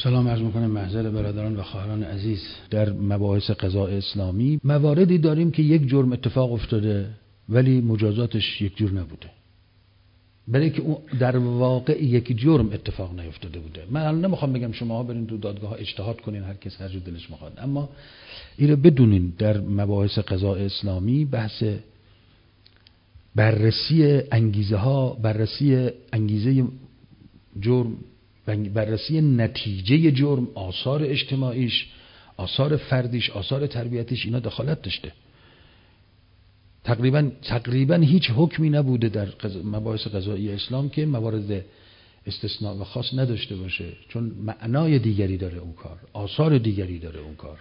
سلام عرض میکنم محضر برادران و خواهران عزیز. در مباحث قضاء اسلامی مواردی داریم که یک جرم اتفاق افتاده ولی مجازاتش یک جور نبوده، برای که اون در واقع یک جرم اتفاق نیفتاده بوده. من الان نمیخوام بگم شماها برین تو دادگاه ها اجتهاد کنین، هر کس هر جور دلش میخواد، اما اینو بدونین در مباحث قضاء اسلامی بحث بررسی انگیزه ها، بررسی انگیزه جرم، بررسی نتیجه جرم، آثار اجتماعیش، آثار فردیش، آثار تربیتیش، اینا دخالت داشته. تقریبا هیچ حکمی نبوده در مباحث قضایی اسلام که موارد استثناء و خاص نداشته باشه، چون معنای دیگری داره اون کار، آثار دیگری داره اون کار.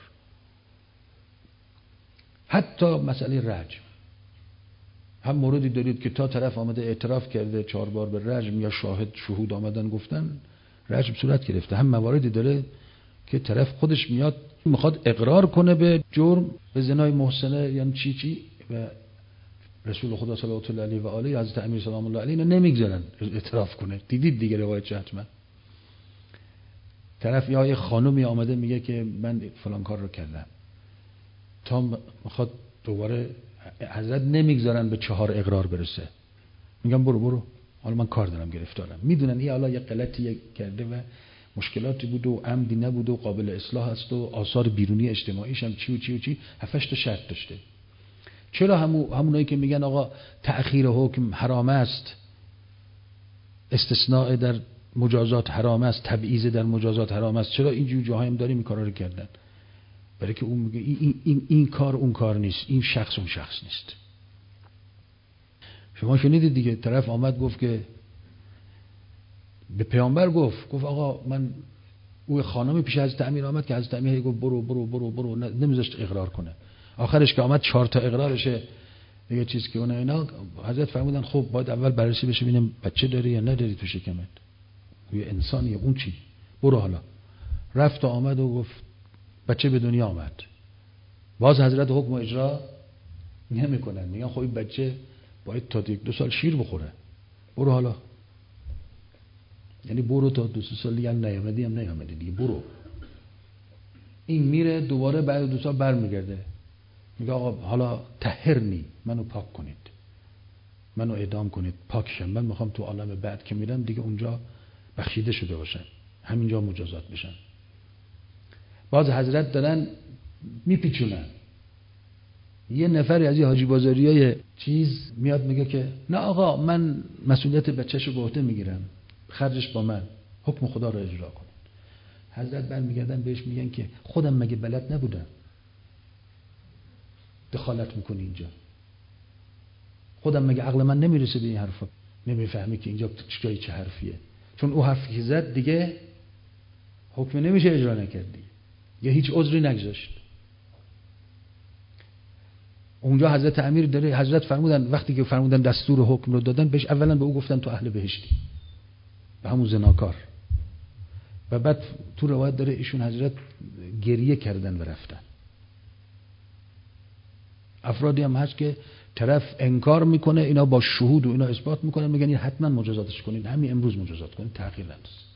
حتی مسئله رجم، هم موردی دارید که تا طرف آمده اعتراف کرده 4 بار به رجم یا شهود آمدن گفتن رجم صورت گرفته. هم مواردی داره که طرف خودش میاد میخواد اقرار کنه به جرم، به زنای محسنه یعنی چی و رسول خدا صلی الله علیه و آله حضرت امیر سلام الله علیه نمیگذارن اعتراف کنه. دیدید دیگه روایت حتما. طرف یا خانومی آمده میگه که من فلان کار رو کردم، تا میخواد دوباره حضرت نمیگذارن به 4 اقرار برسه، میگم برو حالا من کار دارم، گرفتارم. میدونن این حالا یه غلطی کرده و مشکلاتی بود و عمدی نبود و قابل اصلاح است و آثار بیرونی اجتماعیش هم چی 7-8 تا شرط داشته. چرا همونایی که میگن آقا تأخیر حکم حرام است، استثناء در مجازات حرام است، تبعیض در مجازات حرام است، چرا اینجور جاهایی هم داریم این کارا رو کردن؟ برای که اون میگه این کار اون کار نیست، این شخص اون شخص نیست. شما شنیدید دیگه، طرف آمد گفت که به پیامبر گفت آقا من، او خانمی پیش حضرت امیر آمد که حضرت امیر گفت برو نمیذاشت اقرار کنه. آخرش که آمد 4 تا اقرارشه دیگه چیز که اینا حضرت فرمودن خب باید اول بررسی بشه ببینیم بچه داری یا نداری تو شکمت، یه انسانیه اون چی، برو. حالا رفت و آمد و گفت بچه به دنیا آمد. باز حضرت حکم اجرا نمیکنن، میگن خب این بچه باید تا 1-2 سال شیر بخوره، برو حالا. یعنی برو تا 2 سال دیگه نیامدی هم نیامدی دیگه، برو. این میره دوباره بعد 2 سال برمیگرده میگه آقا حالا طهرنی، منو پاک کنید، منو اعدام کنید، پاک شم، من میخوام تو عالم بعد که میرم دیگه اونجا بخشیده شده باشم، همینجا مجازات بشن. باز حضرت دارن میپیچونن. یه نفری از این حاجی بازاریای چیز میاد میگه که نه آقا من مسئولیت بچه‌شو به عهده میگیرم، خرجش با من، حکم خدا رو اجرا کنید. حضرت برمیگردن بهش میگن که خودم مگه بلد نبودم دخالت میکنی اینجا؟ خودم مگه عقل من نمیرسه به این حرفا؟ نمیفهمی که اینجا جای چه حرفیه؟ چون او حرفی که زد دیگه حکم نمیشه اجرا نکردی یا هیچ عذری نگذاشت. اونجا حضرت امیر داره، حضرت فرمودن وقتی که فرمودن دستور حکم رو دادن بهش، اولا به او گفتن تو اهل بهشتی، به همون زناکار، و بعد تو روایت داره ایشون حضرت گریه کردن و رفتن. افرادی هم هست که طرف انکار میکنه، اینا با شهود و اینا اثبات میکنن، میگن این حتما مجازاتش کنین، همین امروز مجازات کنین، تأخیر ندست.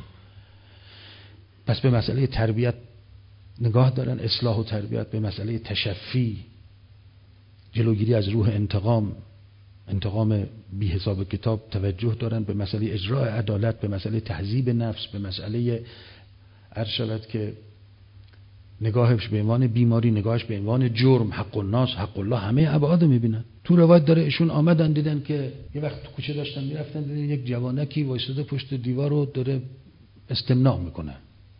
پس به مسئله تربیت نگاه دارن، اصلاح و تربیت، به مسئله تشفی، جلوگیری از روح انتقام بی حساب کتاب توجه دارن، به مسئله اجرای عدالت، به مسئله تهذیب نفس، به مسئله عرض شود که نگاهش به عنوان بیماری، نگاهش به عنوان جرم، حق الناس، حق الله، همه ابعاد میبینن. تو روایت داره ایشون آمدن دیدن که یه وقت تو کوچه داشتن میرفتن، دیدن یک جوانکی وایساده پشت دیوار رو داره استمناء میکنه.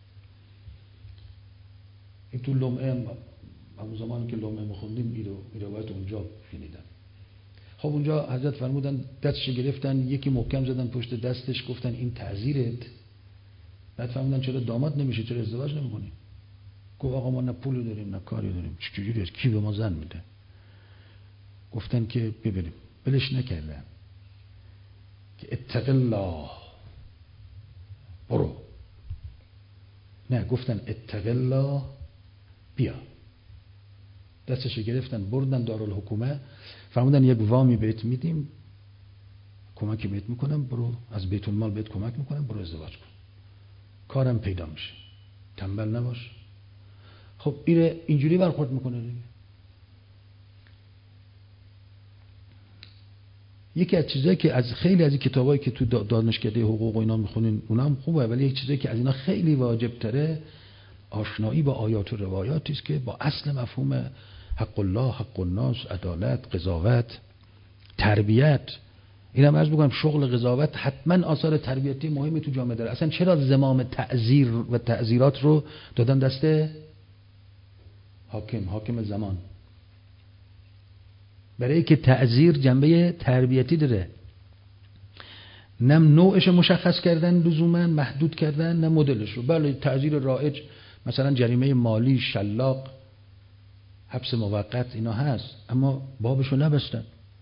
این تو لمعه همون زمانی که لمعه میخوندیم این روایت اونجا شنیدم. خب اونجا حضرت فرمودن دستش گرفتن، یکی محکم زدن پشت دستش، گفتن این تعزیرت. بعد فرمودن چرا داماد نمیشه، چرا ازدواج نمیکنی؟ گفت آقا ما نه پول داریم نه کاری داریم، چجوری است، کی به ما زن میده؟ گفتن که ببینیم، بلش نکردن که اتق الله، برو. نه، گفتن اتق الله، بیا. دستش گرفتن بردن دارالحکومه، فرمودن یک وامی بهت میدیم، کمکی بهت میکنم، برو از بیت المال بهت کمک میکنم، برو ازدواج کن. کارم پیدا میشه. تنبل نباش. خب اینجوری برخورد میکنه دیگه. یکی از چیزایی که از خیلی از این کتابایی که تو دانشکده حقوق و اینا میخونین اونم خوبه، ولی یک چیزایی که از اینا خیلی واجب تره آشنایی با آیات و روایاتی است که با اصل مفهوم حق الله، حق الناس، عدالت، قضاوت، تربیت. اینم عرض بگم شغل قضاوت حتما آثار تربیتی مهمی تو جامعه داره. اصلا چرا زمام تعزیر و تعزیرات رو دادن دست حاکم زمان؟ برای که تعزیر جنبه تربیتی داره، نه نوعش مشخص کردن لزوما محدود کردن، نه مدلش رو. بله تعزیر رایج مثلا جریمه مالی، شلاق، حبس موقت اینا هست، اما بابشو نبستن.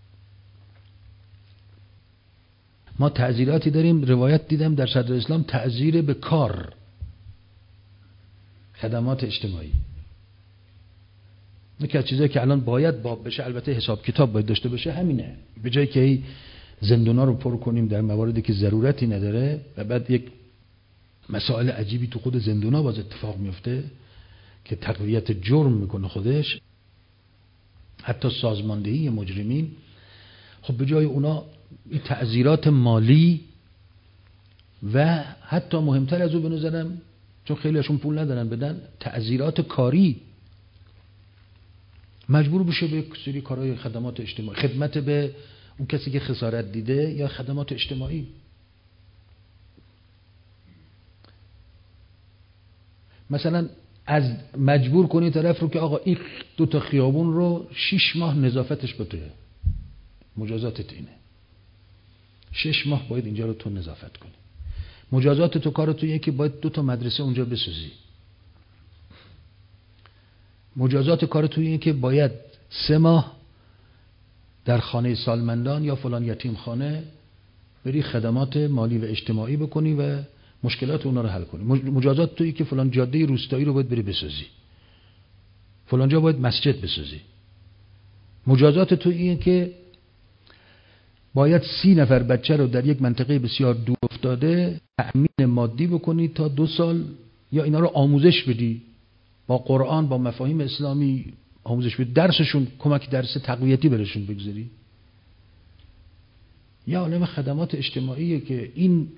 ما تعزیراتی داریم، روایت دیدم در صدر اسلام تعزیر به کار، خدمات اجتماعی. یکی از چیزایی که الان باید باب بشه، البته حساب کتاب باید داشته باشه، همینه. به جایی که زندونا رو پر کنیم در مواردی که ضرورتی نداره و بعد یک مسائل عجیبی تو خود زندونا باز اتفاق میفته که تقویت جرم میکنه خودش، حتی سازماندهی مجرمین. خب به جای اونا این تعزیرات مالی و حتی مهمتر از اون بنظرم، چون خیلی هاشون پول ندارن بدن، تعزیرات کاری، مجبور بشه به سری کارهای خدمات اجتماعی، خدمت به اون کسی که خسارت دیده یا خدمات اجتماعی. مثلا از مجبور کنی طرف رو که آقا این 2 تا خیابون رو 6 ماه نظافتش به توه، مجازاتت اینه، 6 ماه باید اینجا رو تو نظافت کنی. مجازات تو کار تو اینه که باید 2 تا مدرسه اونجا بسازی. مجازات کار تو اینه که باید 3 ماه در خانه سالمندان یا فلان یتیم خانه بری خدمات مالی و اجتماعی بکنی و مشکلات اونا رو حل کنی. مجازات تویی که فلان جاده روستایی رو باید بری بسازی، فلان جا باید مسجد بسازی. مجازات تویی اینه که باید 30 نفر بچه رو در یک منطقه بسیار دور افتاده تأمین مادی بکنی تا 2 سال، یا اینا رو آموزش بدی با قرآن، با مفاهیم اسلامی آموزش بدی، درسشون کمک درس تقویتی برشون بگذاری. یا عالم خدمات اجتماعیه که این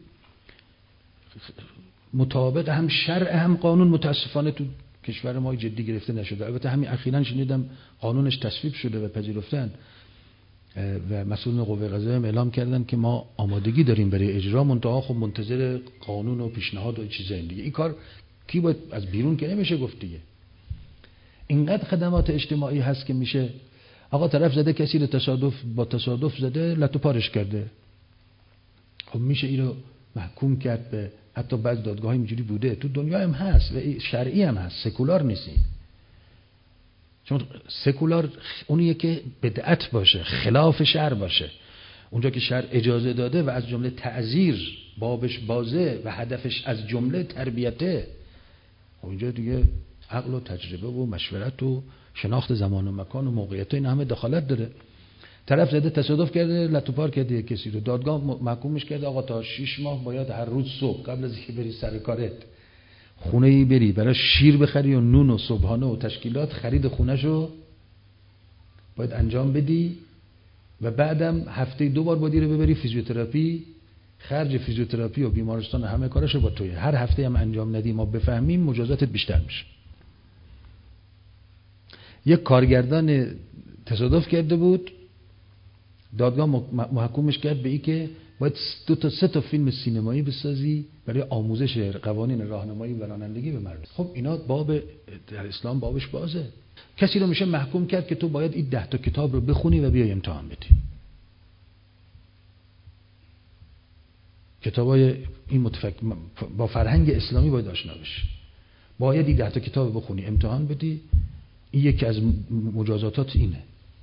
مطابق هم شرع هم قانون متاسفانه تو کشور ما جدی گرفته نشده. البته همین اخیراً شنیدم قانونش تصویب شده و پذیرفتن و مسئولین قوه قضاییه اعلام کردن که ما آمادگی داریم برای اجرا، منتها خب منتظر قانون و پیشنهاد و چیزای دیگه. این کار کی باید از بیرون که نمیشه گفت دیگه. اینقدر خدمات اجتماعی هست که میشه آقا طرف زده کسی رو تصادف زده لتو پارش کرده، خب میشه اینو محکوم کرد به، حتی بعض دادگاه اینجوری بوده، تو دنیا هم هست و شرعی هم هست، سکولار نیستی. چون سکولار اونیه که بدعت باشه، خلاف شرع باشه، اونجا که شرع اجازه داده و از جمله تعزیر بابش بازه و هدفش از جمله تربیته، اونجا دیگه عقل و تجربه و مشورت و شناخت زمان و مکان و موقعیت این همه دخالت داره. طرف زده تصادف کرده لتوپار کرده کسی رو، دادگاه محکومش کرده آقا تا 6 ماه باید هر روز صبح قبل از اینکه بری سر کارت خونه ای بری برای شیر بخری و نون و صبحانه و تشکیلات، خرید خونه‌شو باید انجام بدی و بعدم هفته 2 بار باید رو ببری فیزیوتراپی، خرج فیزیوتراپی و بیمارستان همه کارشو با توی. هر هفته هم انجام ندی ما بفهمیم مجازاتت بیشتر میشه. یک کارگردان تصادف کرده بود، دادگاه محکومش کرد به این که باید 2 تا 3 تا فیلم سینمایی بسازی برای آموزش قوانین راهنمایی و رانندگی به مردم. خب اینا باب در اسلام بابش بازه. کسی رو میشه محکوم کرد که تو باید این 10 تا کتاب رو بخونی و بیای امتحان بدی. کتابای این با فرهنگ اسلامی باید آشنا بشی. باید این 10 تا کتاب بخونی، امتحان بدی. این یکی از مجازاتات اینه.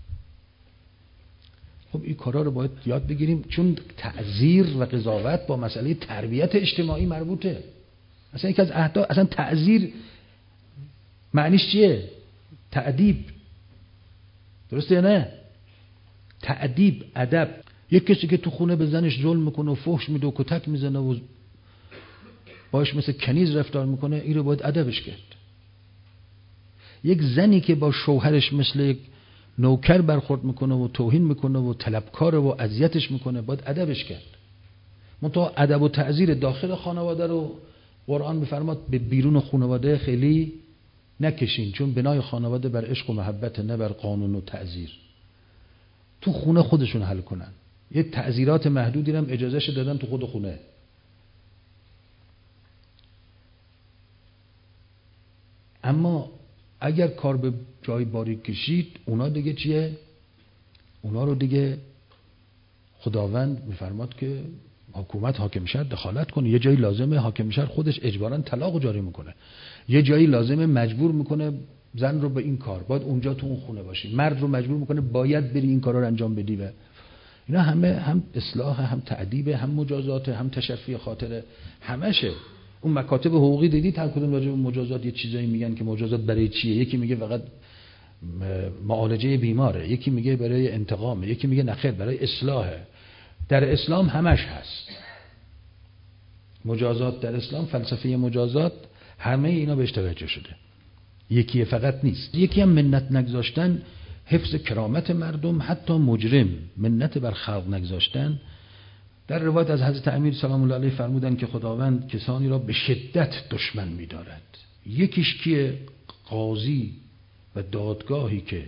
خب این کارا رو باید یاد بگیریم، چون تعزیر و قضاوت با مسئله تربیت اجتماعی مربوطه. اصلا یکی از اهداف، اصلا تعزیر معنیش چیه؟ تأدیب. درسته یا نه؟ تأدیب، ادب. یک کسی که تو خونه به زنش ظلم میکنه و فحش میده و کتک میزنه و باش مثل کنیز رفتار میکنه، این رو باید ادبش کرد. یک زنی که با شوهرش مثل یک نوکر برخورد میکنه و توهین میکنه و طلبکاره و اذیتش میکنه، باید ادبش کرد. منتها ادب و تعزیر داخل خانواده رو قرآن میفرماد به بیرون خانواده خیلی نکشین، چون بنای خانواده بر عشق و محبت، نه بر قانون و تعزیر. تو خونه خودشون حل کنن. یه تعزیرات محدودی هم اجازهش دادن تو خود خونه. اما اگر کار به جای باریک کشید، اونا دیگه چیه؟ اونا رو دیگه خداوند میفرماد که حکومت حاکم شهر دخالت کنه. یه جایی لازمه حاکم شهر خودش اجباراً طلاق جاری میکنه، یه جایی لازمه مجبور میکنه زن رو به این کار، باید اونجا تو اون خونه باشی. مرد رو مجبور میکنه باید بری این کارا رو انجام بدی. و اینا همه هم اصلاح، هم تعدیب، هم مجازات، هم تشفی خاطره، همشه. اون مکاتب حقوقی دیدید هر کدوم راجع به مجازات یه چیزایی میگن که مجازات برای چیه. یکی میگه فقط معالجه بیماره، یکی میگه برای انتقامه، یکی میگه نخیر برای اصلاحه. در اسلام همش هست. مجازات در اسلام، فلسفه مجازات، همه اینا بهش توجه شده. یکی فقط نیست. یکی هم منت نگذاشتن، حفظ کرامت مردم، حتی مجرم منت بر خلق نگذاشتن. در روایت از حضرت امیر سلام الله علیه فرمودن که خداوند کسانی را به شدت دشمن می‌دارد. یکیش که قاضی و دادگاهی که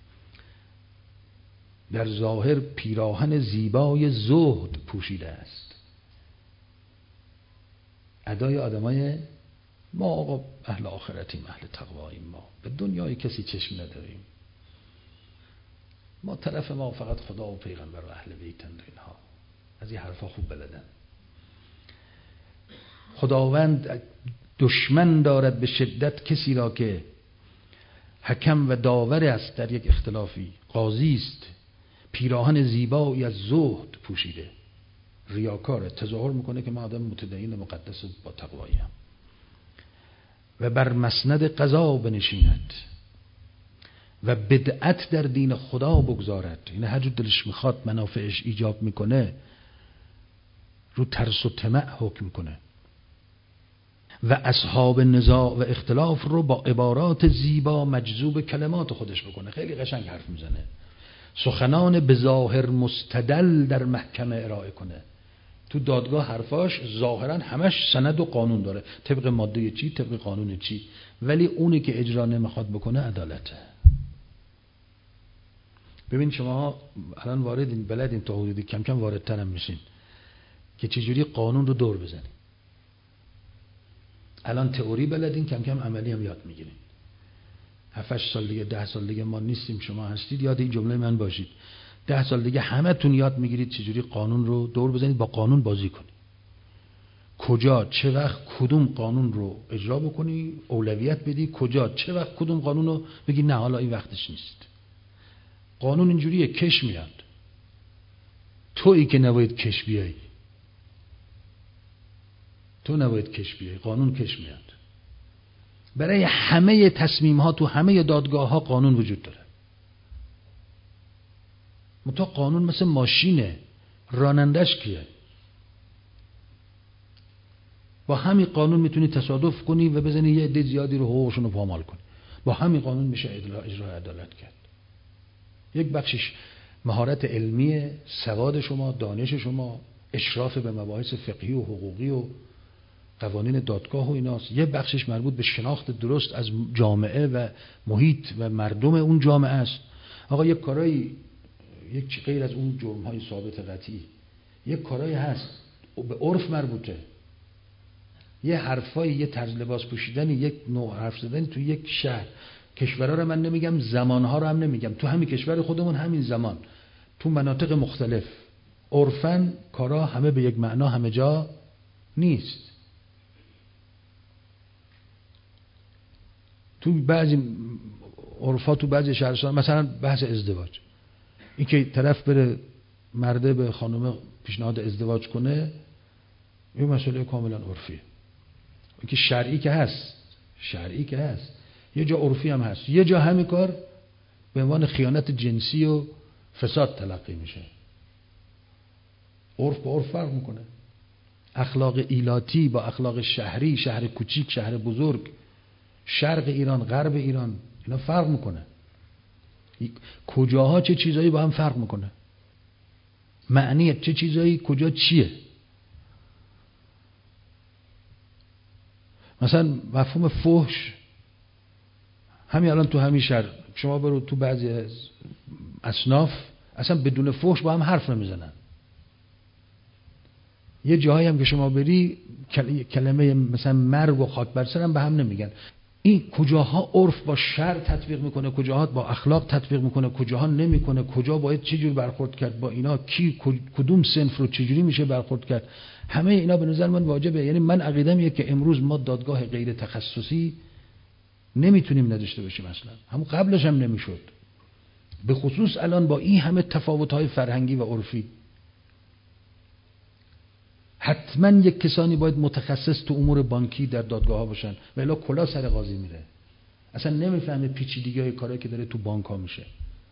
در ظاهر پیراهن زیبای زهد پوشیده است. ادای آدمای ما آقا اهل آخرتیم، اهل تقواییم، ما به دنیای کسی چشم نداریم، ما طرف ما فقط خدا و پیغمبر و اهل بیتن و اینها، از این حرفا خوب بلدن. خداوند دشمن دارد به شدت کسی را که حکم و داور است در یک اختلافی، قاضی است، پیراهن زیبایی از زهد پوشیده، ریاکاره، تظاهر میکنه که من آدم متدین مقدس با تقوایی ام، و بر مسند قضا بنشیند و بدعت در دین خدا بگذارد. این هر جور دلش میخواد منافعش ایجاب میکنه، رو ترس و طمع حکم کنه و اصحاب نزاع و اختلاف رو با عبارات زیبا مجذوب کلمات خودش بکنه. خیلی قشنگ حرف میزنه، سخنان به ظاهر مستدل در محکمه ارائه کنه. تو دادگاه حرفاش ظاهرا همش سند و قانون داره، طبق ماده چی، طبق قانون چی، ولی اونی که اجرا نمیخواد بکنه عدالته. ببین شما الان واردین، بلدین تا حدودی کم کم واردتر هم میشین که چجوری قانون رو دور بزنین. الان تئوری بلدین، کم کم عملی هم یاد میگیرین. 7-8 سال دیگه، 10 سال دیگه ما نیستیم، شما هستید، یاد این جمله من باشید. 10 سال دیگه همه تون یاد میگیرید چجوری قانون رو دور بزنید، با قانون بازی کنید. کجا چه وقت کدوم قانون رو اجرا بکنی، اولویت بدی، کجا چه وقت کدوم قانون رو بگی نه حالا این وقتش نیست. قانون اینجوریه، کش میاد، تویی که نباید کش بیای، تو نباید کش بیای، قانون کش میاد. برای همه تصمیم ها تو همه دادگاه ها قانون وجود داره. منتها قانون مثل ماشینه، رانندش کیه؟ با همین قانون میتونی تصادف کنی و بزنی یه عده زیادی رو حقوقشون رو پامال کنی. با همین قانون میشه اجرای عدالت کرد. یک بخشش مهارت علمی، سواد شما، دانش شما، اشراف به مباحث فقهی و حقوقی و قوانین دادگاه و ایناست. یه بخشش مربوط به شناخت درست از جامعه و محیط و مردم اون جامعه است. آقا یک کارایی، یک غیر از اون جرم‌های ثابت قطعی، یک کارایی هست به عرف مربوطه، یه حرفایی، یه طرز لباس پوشیدنی، یک نوع حرف زدنی تو یک شهر، کشورها رو من نمیگم، زمانها رو هم نمیگم، تو همین کشور خودمون همین زمان تو مناطق مختلف عرفاً کارا همه به یک معنا همه جا نیست. تو بعضی عرفا، تو بعضی شهرستان، مثلا بحث ازدواج، این که طرف بره مرده به خانم پیشنهاد ازدواج کنه، این مسئله کاملا عرفیه. این که شرعی که هست، شرعی که هست، یه جا عرفی هم هست، یه جا همین کار به عنوان خیانت جنسی و فساد تلقی میشه. عرف با عرف فرق میکنه. اخلاق ایلاتی با اخلاق شهری، شهر کوچیک، شهر بزرگ، شرق ایران، غرب ایران، اینا فرق میکنه. کجاها چه چیزایی با هم فرق میکنه، معنی چه چیزایی کجا چیه. مثلا مفهوم فحش همین الان تو همین شهر شما برو تو بعضی از اصناف اصلا بدون فحش با هم حرف نمیزنن. یه جایی هم که شما بری کلمه مثلا مرگ و خاک بر سرم به هم نمیگن. این کجاها عرف با شر تطبیق میکنه، کجاها با اخلاق تطبیق میکنه، کجاها نمیکنه، کجا باید چه جور برخورد کرد با اینا، کی کدوم صنف رو چجوری میشه برخورد کرد. همه اینا به نظر من واجبه. یعنی من عقیدم اینه که امروز ما دادگاه غیر تخصصی نمیتونیم نداشته باشیم اصلا. همون قبلش هم نمیشد. به خصوص الان با این همه تفاوت‌های فرهنگی و عرفی حتما یک کسانی باید متخصص تو امور بانکی در دادگاه ها باشن و الا کلا سر قاضی میره. اصلا نمیفهمه پیچیدگی‌های کارایی که داره تو بانک ها میشه.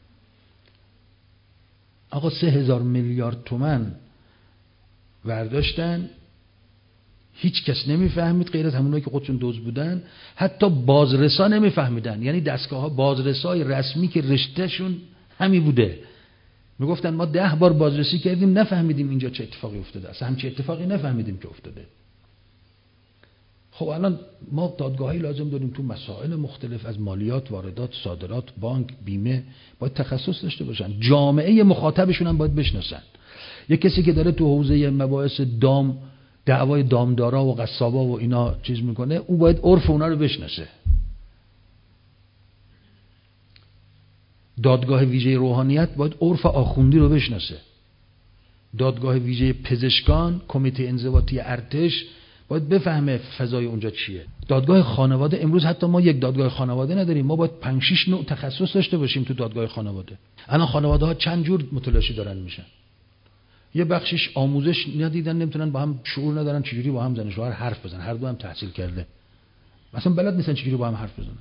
آقا 3000 میلیارد تومان برداشتن، هیچ کس نمیفهمید غیر از همونایی که خودشون دزد بودن. حتی بازرسا نمیفهمیدن، یعنی دستگاه ها بازرسای رسمی که رشتهشون همی بوده میگفتن ما 10 بار بازرسی کردیم نفهمیدیم اینجا چه اتفاقی افتاده، اصلا همچه اتفاقی نفهمیدیم که افتاده. خب الان ما دادگاهی لازم داریم تو مسائل مختلف، از مالیات، واردات، صادرات، بانک، بیمه، باید تخصص داشته باشن. جامعه مخاطبشون هم باید بشناسن. یک کسی که داره تو حوزه مباحث دام، دعوای دامدارا و قصابا و اینا چیز میکنه، او باید عرف اونا رو بشناسه. دادگاه ویژه روحانیت باید عرف آخوندی رو بشناسه. دادگاه ویژه پزشکان، کمیته انضباطی ارتش باید بفهمه فضای اونجا چیه. دادگاه خانواده، امروز حتی ما یک دادگاه خانواده نداریم، ما باید 5-6 نوع تخصص داشته باشیم تو دادگاه خانواده. الان خانواده ها چند جور متلاشی دارن میشن. یه بخشش آموزش ندیدن، نمیتونن با هم، شعور ندارن چجوری با هم زن و شوهر حرف بزنن، هر دو هم تحصیل کرده مثلا بلد نیستن چجوری با هم حرف بزنن.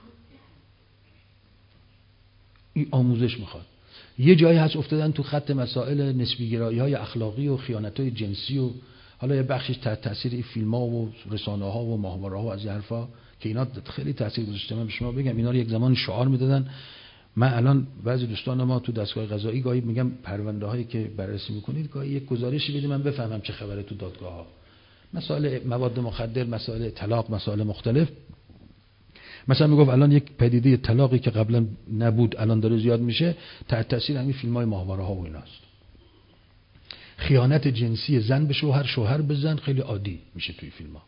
این آموزش میخواد. یه جایی هست افتادن تو خط مسائل نسبی گرایی‌های اخلاقی و خیانت‌های جنسی و حالا یه بخشش تحت تاثیر این فیلم‌ها و رسانه‌ها و ماهواره‌ها و از این حرفا که اینا خیلی تاثیر گذاشته. من به شما بگم اینا رو یک زمان شعار میدادن. من الان بعضی دوستان ما تو دستگاه قضایی گاهی میگم پرونده‌هایی که بررسی میکنید گاهی یک گزارشی بدید من بفهمم چه خبره تو دادگاه‌ها. مسائل مواد مخدر، مسائل طلاق، مسائل مختلف. مثلا میگفت الان یک پدیده طلاقی که قبلا نبود الان داره زیاد میشه تحت تاثیر همین فیلم‌های ماهواره‌ها و ایناست. خیانت جنسی زن به شوهر، شوهر به زن خیلی عادی میشه توی فیلم‌ها.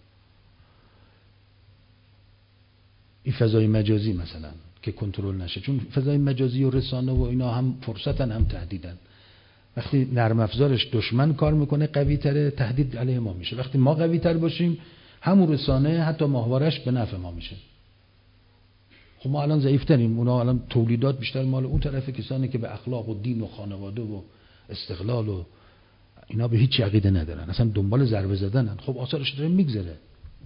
این فضای مجازی مثلا که کنترل نشه، چون فضای مجازی و رسانه و اینا هم فرصتن هم تهدیدن. وقتی نرم افزارش دشمن کار میکنه قوی تره، تهدید علیه ما میشه. وقتی ما قوی تر باشیم همون رسانه حتی ماهوارش به نفع ما میشه. خب ما الان ضعیف تریم، اونا الان تولیدات بیشتر مال اون طرف، کسانی که به اخلاق و دین و خانواده و استقلال و اینا به هیچ عقیده ندارن، اصلا دنبال ضربه زدنن. خب آثارش داره میگذره.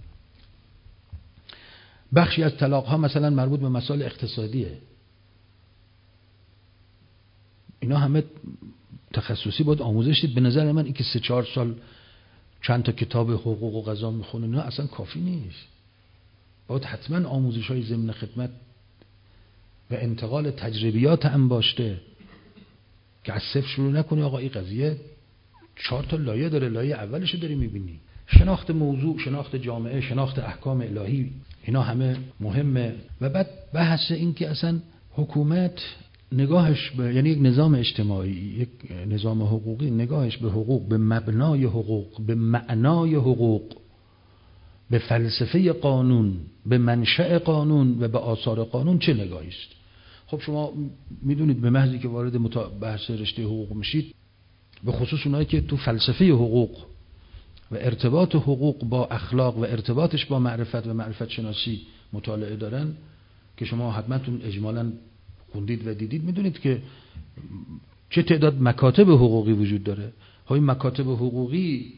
بخشی از طلاق ها مثلا مربوط به مسائل اقتصادیه. اینا همه تخصصی باید آموزش دید. به نظر من این که 3-4 سال چند تا کتاب حقوق و قضا میخونه اینا اصلا کافی نیست. باید حتما آموزش های ضمن خدمت و انتقال تجربیات انباشته که از صفر شروع نکنی. آقا این قضیه 4 تا لایه داره، لایه اولش رو داری میبینی. شناخت موضوع، شناخت جامعه، شناخت احکام الهی، اینا همه مهمه. و بعد بحث این که اصلا حکومت نگاهش به، یعنی یک نظام اجتماعی، یک نظام حقوقی، نگاهش به حقوق، به مبنای حقوق، به معنای حقوق، به فلسفه قانون، به منشأ قانون و به آثار قانون چه نگاهی است. خب شما میدونید به محضی که وارد بحث رشته حقوق میشید، به خصوص اونایی که تو فلسفه حقوق و ارتباط حقوق با اخلاق و ارتباطش با معرفت و معرفت شناسی مطالعه دارن که شما حتما تون اجمالاً خوندید و دیدید، میدونید که چه تعداد مکاتب حقوقی وجود داره. های مکاتب حقوقی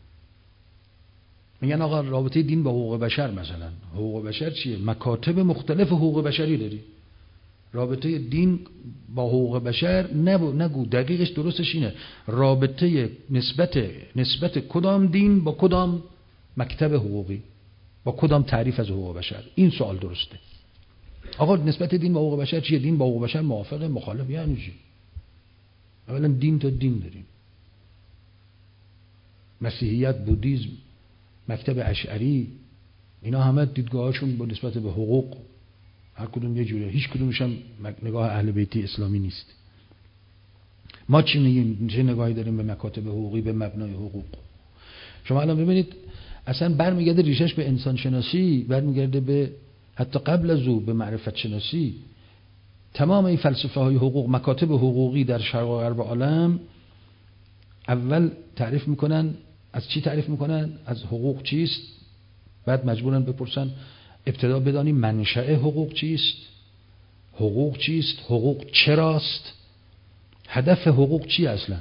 میگن آقا رابطه دین با حقوق بشر، مثلا حقوق بشر چیه؟ مکاتب مختلف حقوق بشری داری. رابطه دین با حقوق بشر نگو، دقیقش درستش اینه رابطه نسبت کدام دین با کدام مکتب حقوقی، با کدام تعریف از حقوق بشر. این سوال درسته. آقا نسبت دین با حقوق بشر چیه؟ دین با حقوق بشر موافقه، مخالف، یعنی چی؟ اولا دین تا دین داریم، مسیحیت، بودیسم، مکتب اشعری، اینا همه دیدگاهاشون با نسبت به حقوق هر کدوم یه جوره، هیچ کدومش هم نگاه اهل بیتی اسلامی نیست. ما چی میگیم؟ چه نگاهی داریم به مکاتب حقوقی، به مبنای حقوق؟ شما الان ببینید اصلا برمیگرده ریشش به انسان شناسی، برمیگرده به حتی قبل از او به معرفت شناسی. تمام این فلسفه های حقوق، مکاتب حقوقی در شرق و غرب عالم اول تعریف میکنن، از چی تعریف میکنن؟ از حقوق چیست، بعد مجبورن بپرسن ابتدا بدانیم منشأ حقوق چیست، حقوق چیست، حقوق چراست، هدف حقوق چی اصلا؟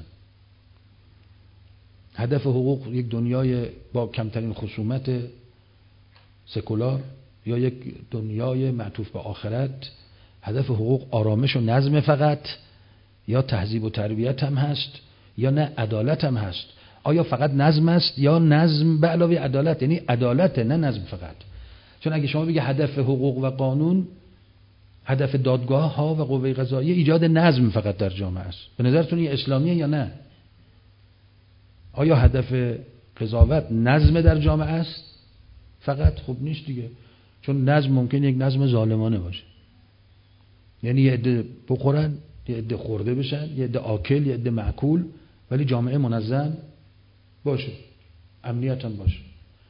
هدف حقوق یک دنیای با کمترین خصومت سکولار یا یک دنیای معطوف به آخرت؟ هدف حقوق آرامش و نظم فقط، یا تهذیب و تربیت هم هست، یا نه عدالت هم هست؟ آیا فقط نظم است یا نظم به علاوه عدالت؟ یعنی عدالت نه نظم فقط. چون اگه شما بگی هدف حقوق و قانون، هدف دادگاه ها و قوه قضاییه ایجاد نظم فقط در جامعه است، به نظرتون این اسلامیه یا نه؟ آیا هدف قضاوت نظم در جامعه است فقط؟ خب نیست دیگه، چون نظم ممکن یک نظم ظالمانه باشه، یعنی یه عده بخورن، یه عده خورده بشن، یه عده آکل، یه عده معکول، ولی جامعه منظم باشه، امنیت هم باشه.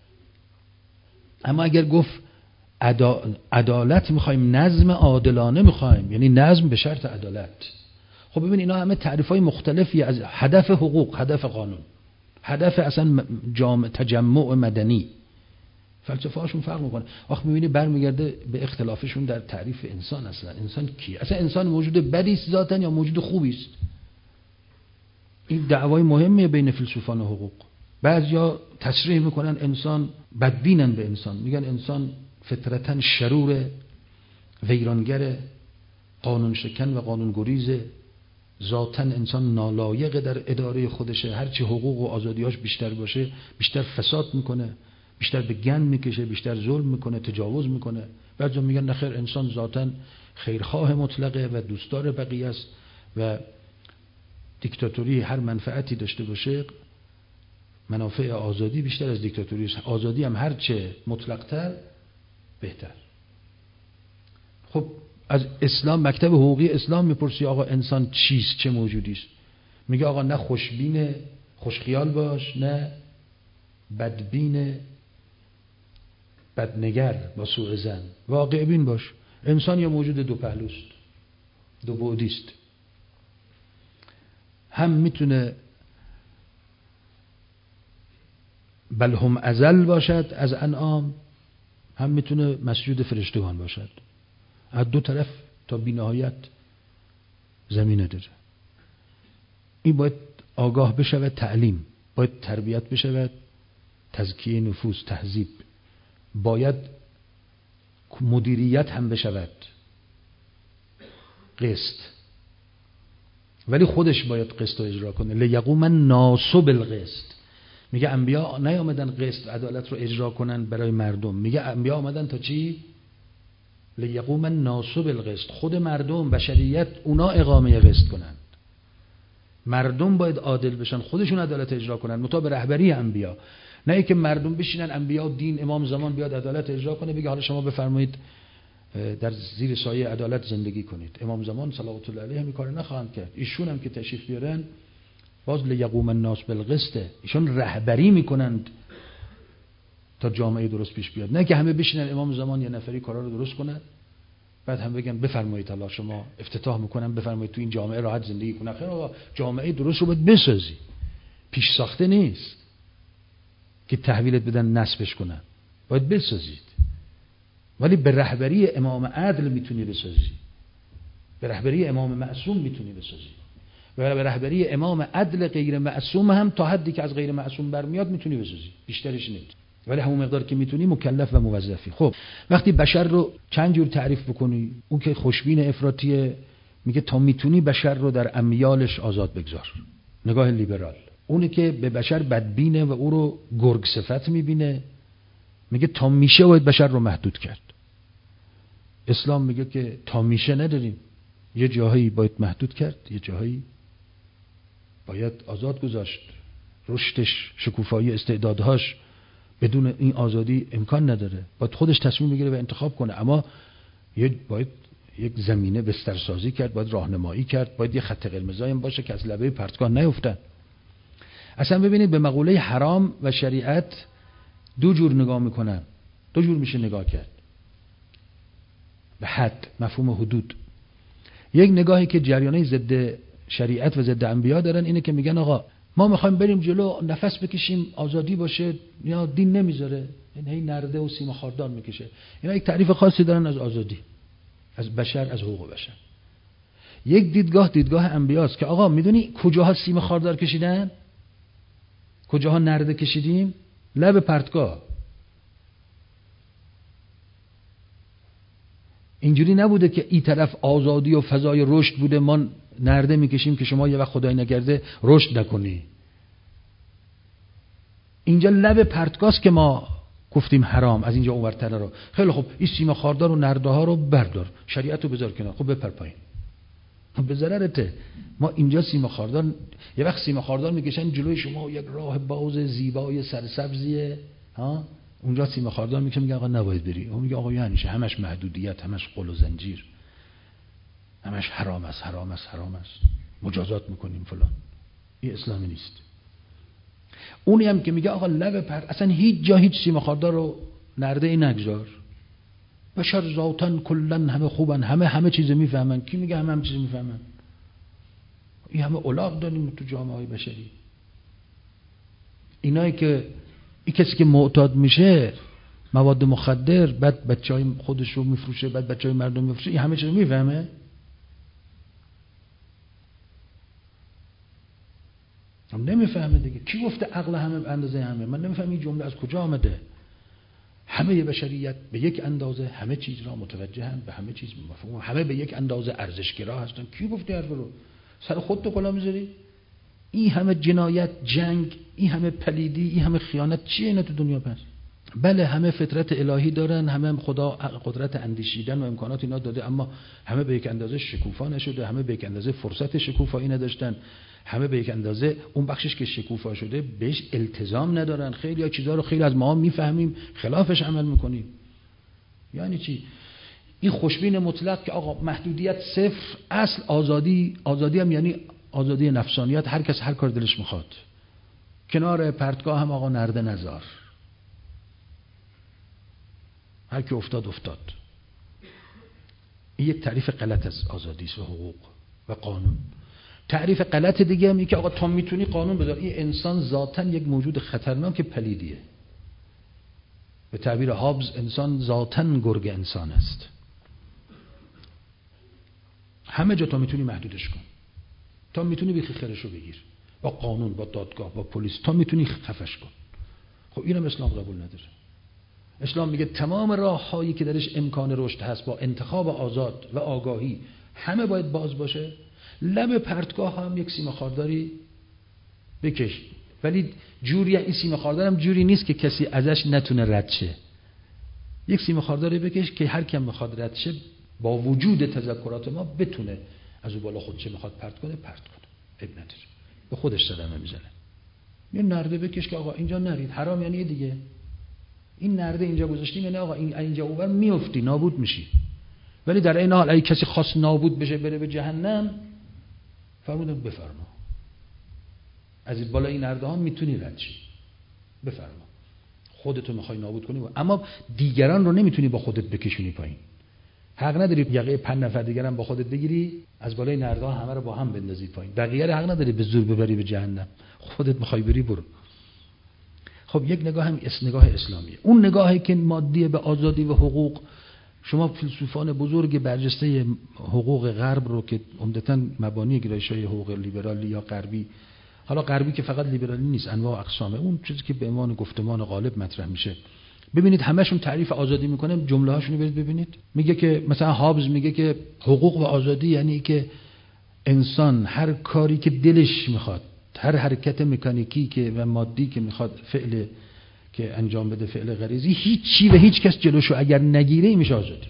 اما اگر گفت عدالت میخوایم، نظم عادلانه میخوایم، یعنی نظم به شرط عدالت. خب ببین اینا همه تعریفای مختلفی از هدف حقوق، هدف قانون، هدف اصلا تجمع مدنی. فلسفه هاشون فرق میکنه. وقت میبینی برمیگرده به اختلافشون در تعریف انسان. اصلا انسان کی؟ اصلا انسان موجود بدی است ذاتاً یا موجود خوبی است؟ این دعوای مهمیه بین فیلسوفان حقوق. بعضیا تصریح میکنن انسان، بدبینن به انسان، میگن انسان فطرتاً شرور، ویرانگر، قانون شکن و قانون گریزه، ذاتاً انسان نالایق در اداره خودشه، هرچی حقوق و آزادیاش بیشتر باشه بیشتر فساد میکنه، بیشتر به گند میکشه، بیشتر ظلم میکنه، تجاوز میکنه. بعضیا میگن نخیر، انسان ذاتاً خیرخواه مطلقه و دوستدار بقیه است و دیکتاتوری هر منفعتی داشته باشه، منافع آزادی بیشتر از دیکتاتوری است. آزادی هم هرچه مطلق‌تر بهتر. خب از اسلام، مکتب حقوقی اسلام میپرسی آقا انسان چیست، چه موجودی است؟ میگه آقا نه خوشبین خوشخیال باش، نه بدبین بدنگر با سوء ظن، واقع بین باش. انسان یا موجود دو پهلوست، دو بعدی است. هم میتونه بل هم ازل باشد از انعام، هم میتونه مسجود فرشتگان باشد. از دو طرف تا بی‌نهایت زمینه داره. این باید آگاه بشود، تعلیم باید تربیت بشود، تزکیه نفوس، تهذیب باید مدیریت هم بشود، قسط، ولی خودش باید قسط رو اجرا کنه. لیقوم الناس بالقسط. میگه انبیا نیامدن قسط عدالت رو اجرا کنن برای مردم، میگه انبیا آمدن تا چی؟ لیقوم الناس بالقسط. خود مردم، بشریت، اونا اقامه قسط کنن. مردم باید عادل بشن، خودشون عدالت اجرا کنن مطابق رهبری انبیا، نه اینکه مردم بشینن انبیا و دین امام زمان بیاد عدالت اجرا کنه، بگه حالا شما بفرمایید در زیر سایه عدالت زندگی کنید. امام زمان صلوات الله علیه همین کار نخواهند کرد. ایشون هم که تشریف بیارن باز لیقوم الناس بالقسط، ایشون رهبری میکنند تا جامعه درست پیش بیاد، نه که همه بشینن امام زمان یه نفری کارا رو درست کنن بعد هم بگن بفرمایید حالا شما افتتاح میکنم بفرمایید تو این جامعه راحت زندگی کنید. خیر آقا، جامعه درست رو باید بسازی، پیش ساخته نیست که تحویلت بدن نصبش کنن، باید بسازید. ولی به رهبری امام عدل میتونی بسازی، به رهبری امام معصوم میتونی بسازی، و به رهبری امام عدل غیر معصوم هم تا حدی که از غیر معصوم برمیاد میتونی بسازی، بیشترش نیست. ولی همون مقدار که میتونی مکلف و موظفی. خب وقتی بشر رو چند جور تعریف بکنی، اون که خوشبین افراطیه میگه تا میتونی بشر رو در امیالش آزاد بگذار، نگاه لیبرال. اونی که به بشر بدبینه و او رو گرگ صفت میبینه میگه تا میشه باید بشر رو محدود کرد. اسلام میگه که تا میشه نداریم، یه جاهایی باید محدود کرد، یه جاهایی باید آزاد گذاشت. رشدش، شکوفایی استعدادهاش بدون این آزادی امکان نداره، باید خودش تصمیم بگیره و انتخاب کنه. اما باید یک زمینه بسترسازی کرد، باید راهنمایی کرد، باید یه خط قرمزی هم باشه که از لبه پرتگاه نیفتن. اصلا ببینید به مقوله حرام و شریعت دو جور نگاه میکنن، دو جور میشه نگاه کرد به حد، مفهوم حدود. یک نگاهی که جریانه ضد شریعت و ضد انبیا دارن اینه که میگن آقا ما میخوایم بریم جلو، نفس بکشیم، آزادی باشه، یا دین نمیذاره، یعنی نرده و سیم خاردار میکشه. اینا یک تعریف خاصی دارن از آزادی، از بشر، از حقوق بشر. یک دیدگاه انبیاست که آقا میدونی کجاها سیم خاردار کشیدن، کجاها نرده کشیدیم؟ لب پرتگاه. اینجوری نبوده که این طرف آزادی و فضای رشد بوده ما نرده میکشیم که شما یه وقت خدای نکرده رشد نکنی. اینجا لب پرتگاهست که ما گفتیم حرام، از اینجا اونورتر رو. خیلی خب این سیم خاردار و نرده ها رو بردار، شریعت رو بذار کنار، خب بپر پایین، به ضررته. ما اینجا سیم خاردار، یه وقت سیم خاردار میکشن جلوی شما، یک راه باز زیبای سرسبزیه، ها، اونجا سیم خاردار میکشن، میگه آقا نباید بری. اون میگه آقا یعنی همش محدودیت، همش قل و زنجیر، همش حرام است، حرام است، حرام است، مجازات میکنیم فلان. این اسلامی نیست. اونی هم که میگه آقا اصلا هیچ جا هیچ سیم خاردار رو نرده ای نگذار، بشر ذاتن کلن همه خوبن، همه چیز میفهمن. کی میگه همه چیز میفهمن؟ این همه الاغ داریم تو جامعه های بشری. اینایی که این کسی که معتاد میشه مواد مخدر، بعد بچهای خودش رو میفروشه، بعد بچهای مردم میفروشه، این همه چیز میفهمه؟ هم نمیفهمه دیگه. کی گفته عقل همه به اندازه همه؟ من نمیفهمم این جمله از کجا آمده. همه بشریت به یک اندازه همه چیز را متوجهن، به همه چیز مفهوم، همه به یک اندازه ارزشگرا هستن. کی گفته حرف رو؟ سر خودت کلا میذاری؟ این همه جنایت، جنگ، این همه پلیدی، این همه خیانت، چیه اینا تو دنیا پس؟ بله همه فطرت الهی دارن، همه خدا قدرت اندیشیدن و امکانات اینا داده، اما همه به یک اندازه شکوفا نشده، همه به یک اندازه فرصت شکوفایی نداشتن، همه به یک اندازه اون بخشش که شکوفا شده بهش التزام ندارن. خیلی چیزا رو خیلی از ما میفهمیم خلافش عمل میکنیم. یعنی چی؟ این خوشبین مطلق که آقا محدودیت صفر، اصل آزادی هم یعنی آزادی نفسانیت، هر کس هر کار دلش میخواد. کنار پرتگاه هم آقا نرده نزار، هر کی افتاد. این یک تعریف غلط از آزادی و حقوق و قانون. تعریف غلط دیگه هم اینه که آقا تا میتونی قانون بذار. این انسان ذاتاً یک موجود خطرناک پلیدیه. به تعبیر هابز انسان ذاتاً گرگ انسان است. همه جا تا میتونی محدودش کن، تا میتونی بیخی خیرش رو بگیر، با قانون، با دادگاه، با پلیس، تا میتونی خفش کن. خب اینم اسلام قبول نداره. اسلام میگه تمام راه‌هایی که درش امکان رشد هست با انتخاب آزاد و آگاهی همه باید باز باشه. لب پرتگاه هم یک سیم خارداری بکش، ولی جوری این سیم خاردار هم جوری نیست که کسی ازش نتونه رد شه. یک سیم خارداری بکش که هر کیم بخواد رد شه با وجود تذکرات ما بتونه از اون بالا خودش میخواد پرت کنه. عیب نداره، به خودش صدمه میزنه. یه نرده بکش که آقا اینجا نرید، حرام یعنی دیگه. این نرده اینجا گذاشتیم یعنی آقا اینجا اونور میافتی، نابود میشی. ولی در این حال اگه کسی خاص نابود بشه بره به جهنم، فرمودن بفرما از این بالا این نرده ها میتونی رد شی، بفرما. خودتو میخوای نابود کنی اما دیگران رو نمیتونی با خودت بکشونی پایین. حق نداری یقه 5 نفر دیگران با خودت بگیری از بالای نرده ها همه رو با هم بندازی پایین. بقیه رو حق نداری به زور ببری به جهنم. خودت میخوای بری برو. خب یک نگاه هم نگاه اسلامیه. اون نگاهی که مادیه به آزادی و حقوق، شما فیلسوفان بزرگ برجسته حقوق غرب رو که عمدتاً مبانی گرایش‌های حقوق لیبرالی یا غربی حالا غربی که فقط لیبرالی نیست، انواع و اقسامه، اون چیزی که به عنوان گفتمان غالب مطرح میشه. ببینید همشون تعریف آزادی میکنن، جمله هاشون رو برید ببینید. میگه که مثلا هابز میگه که حقوق و آزادی یعنی که انسان هر کاری که دلش میخواد، هر حرکت مکانیکی که و مادی که میخواد فعل که انجام بده، فعل غریزی، هیچ چی و هیچ کس جلوشو اگر نگیره میشه آزادی.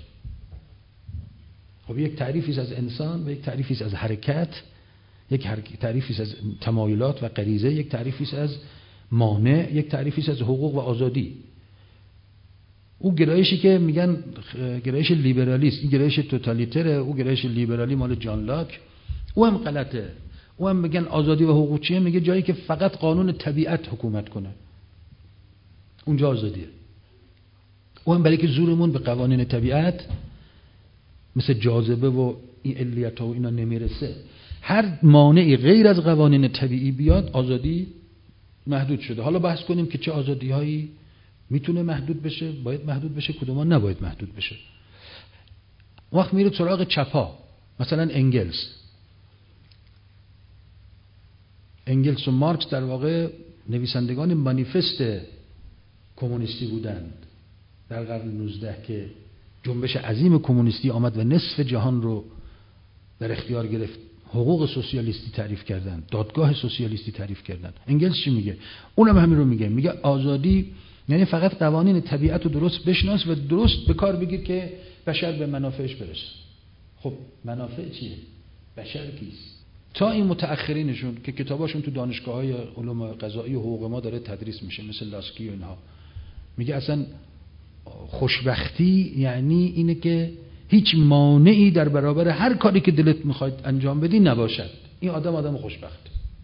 خب یک تعریفی از انسان و یک تعریفی از حرکت، یک تعریفی از تمایلات و غریزه، یک تعریفی از مانع، یک تعریفی از حقوق و آزادی. اون گرایشی که میگن گرایش لیبرالیست، این گرایش توتالیتره، اون گرایش لیبرالی مال جان لاک، او هم غلطه. او هم میگن آزادی و حقوق چیه؟ میگه جایی که فقط قانون طبیعت حکومت کنه اونجا آزادیه. او هم برای که زورمون به قوانین طبیعت مثل جاذبه و این علیت و اینا نمیرسه، هر مانعی غیر از قوانین طبیعی بیاد آزادی محدود شده. حالا بحث کنیم که چه آزادی هایی میتونه محدود بشه، باید محدود بشه، کدوما نباید محدود بشه. وقت میره سراغ چپا، مثلا انگلس و مارکس در واقع نویسندگان مانیفست کمونیستی بودند در قرن 19 که جنبش عظیم کمونیستی آمد و نصف جهان رو در اختیار گرفت. حقوق سوسیالیستی تعریف کردن، دادگاه سوسیالیستی تعریف کردن. انگلس چی میگه؟ اونم همین رو میگه. میگه آزادی یعنی فقط قوانین طبیعت رو درست بشناس و درست به کار بگیر که بشر به منافعش برسه. خب منافع چیه؟ بشر کیست؟ تا این متأخرینشون که کتاباشون تو دانشگاه‌های علوم قضایی و حقوق ما داره تدریس میشه، مثل لاسکی و اینها، میگه اصلا خوشبختی یعنی اینه که هیچ مانعی در برابر هر کاری که دلت میخواد انجام بدی نباشد. این آدم خوشبخت.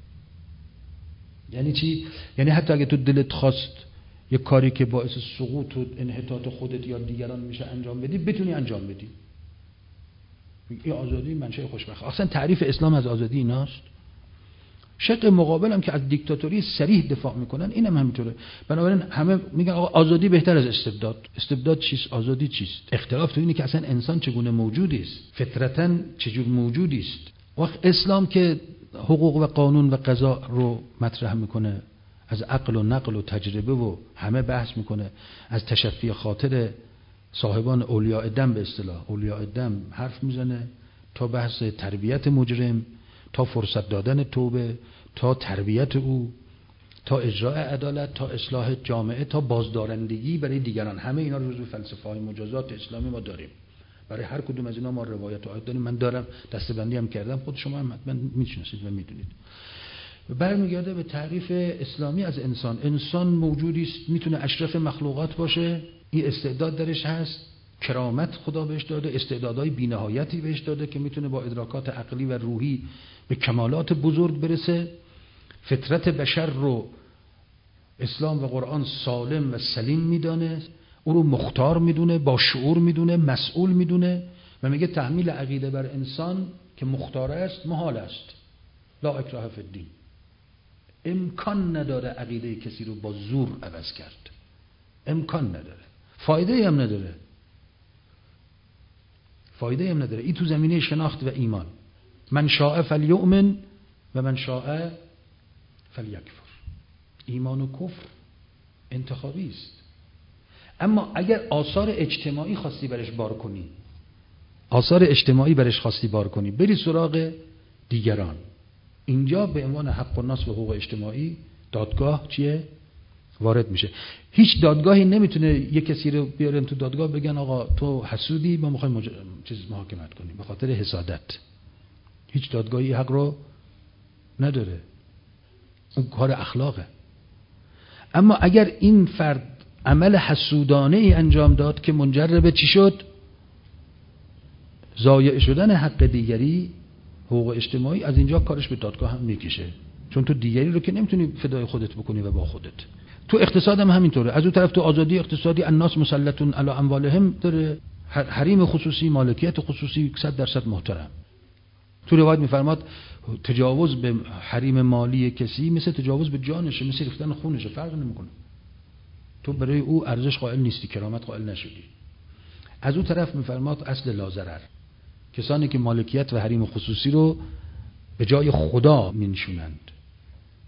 یعنی چی؟ یعنی حتی اگه تو دلت خواست یک کاری که باعث سقوط و انحطاط خودت یا دیگران میشه انجام بدی، بتونی انجام بدی. این آزادی منشأ خوشبختی. اصلا تعریف اسلام از آزادی ایناست. شق مقابل هم که از دیکتاتوری صریح دفاع میکنن، اینم همینطوره. بنابراین همه میگن آقا آزادی بهتر از استبداد. استبداد چیست؟ آزادی چیست؟ اختلاف تو اینه که اصلا انسان چگونه موجودی است، فطرتاً چجور موجودی است. وقت اسلام که حقوق و قانون و قضا رو مطرح میکنه، از عقل و نقل و تجربه و همه بحث میکنه، از تشفی خاطر صاحبان اولیاء دم، به اصطلاح اولیاء دم حرف میزنه، تا بحث تربیت مجرم، تا فرصت دادن توبه، تا تربیت او، تا اجرای عدالت، تا اصلاح جامعه، تا بازدارندگی برای دیگران. همه اینا رو جزو فلسفه های مجازات اسلامی ما داریم. برای هر کدوم از اینا ما روایت و آیات داریم. من دارم، دسته‌بندی هم کردم، خود شما هم حتما میشناسید و میدونید. برمیگرده به تعریف اسلامی از انسان. انسان موجودی است میتونه اشرف مخلوقات باشه، این استعداد درش هست، کرامت خدا بهش داده، استعدادهای بی‌نهایتی بهش داده که میتونه با ادراکات عقلی و روحی به کمالات بزرگ برسه. فطرت بشر رو اسلام و قرآن سالم و سلیم میدانه، او رو مختار میدونه، با شعور میدونه، مسئول میدونه و میگه تحمیل عقیده بر انسان که مختار است محال است. لا اکراه فی الدین. امکان نداره عقیده کسی رو با زور عوض کرد. امکان نداره. فایده هم نداره. فایده هم نداره. این تو زمینه شناخت و ایمان. من شاء فلیؤمن و من شاء فلیکفر. ایمان و کفر انتخابی است. اما اگر آثار اجتماعی خواستی برش بار کنی، آثار اجتماعی برش خواستی بار کنی، بری سراغ دیگران. اینجا به عنوان حق الناس و حقوق اجتماعی دادگاه چیه؟ وارد میشه. هیچ دادگاهی نمیتونه یک کسی رو بیارن تو دادگاه بگن آقا تو حسودی، ما میخوایم چیز محاکمت کنیم به خاطر حسادت. هیچ دادگاهی حق رو نداره. اون کار اخلاقه. اما اگر این فرد عمل حسودانه ای انجام داد که منجر به چی شد؟ ضایع شدن حق دیگری، حقوق اجتماعی، از اینجا کارش به دادگاه هم میکشه. چون تو دیگری رو که نمیتونی فدای خودت بکنی و با خودت. تو اقتصاد هم همینطوره. از اون طرف تو آزادی اقتصادی، الناس مسلطون علی اموالهم داره، حریم خصوصی، مالکیت خصوصی 100% محترم. تو روایت میفرماد تجاوز به حریم مالی کسی مثل تجاوز به جانشه، مثل ریختن خونشه، فرق نمیکنه. تو برای او ارزش قائل نیستی، کرامت قائل نشدی. از اون طرف میفرماد اصل لا ضرر. کسانی که مالکیت و حریم خصوصی رو به جای خدا مینشونند،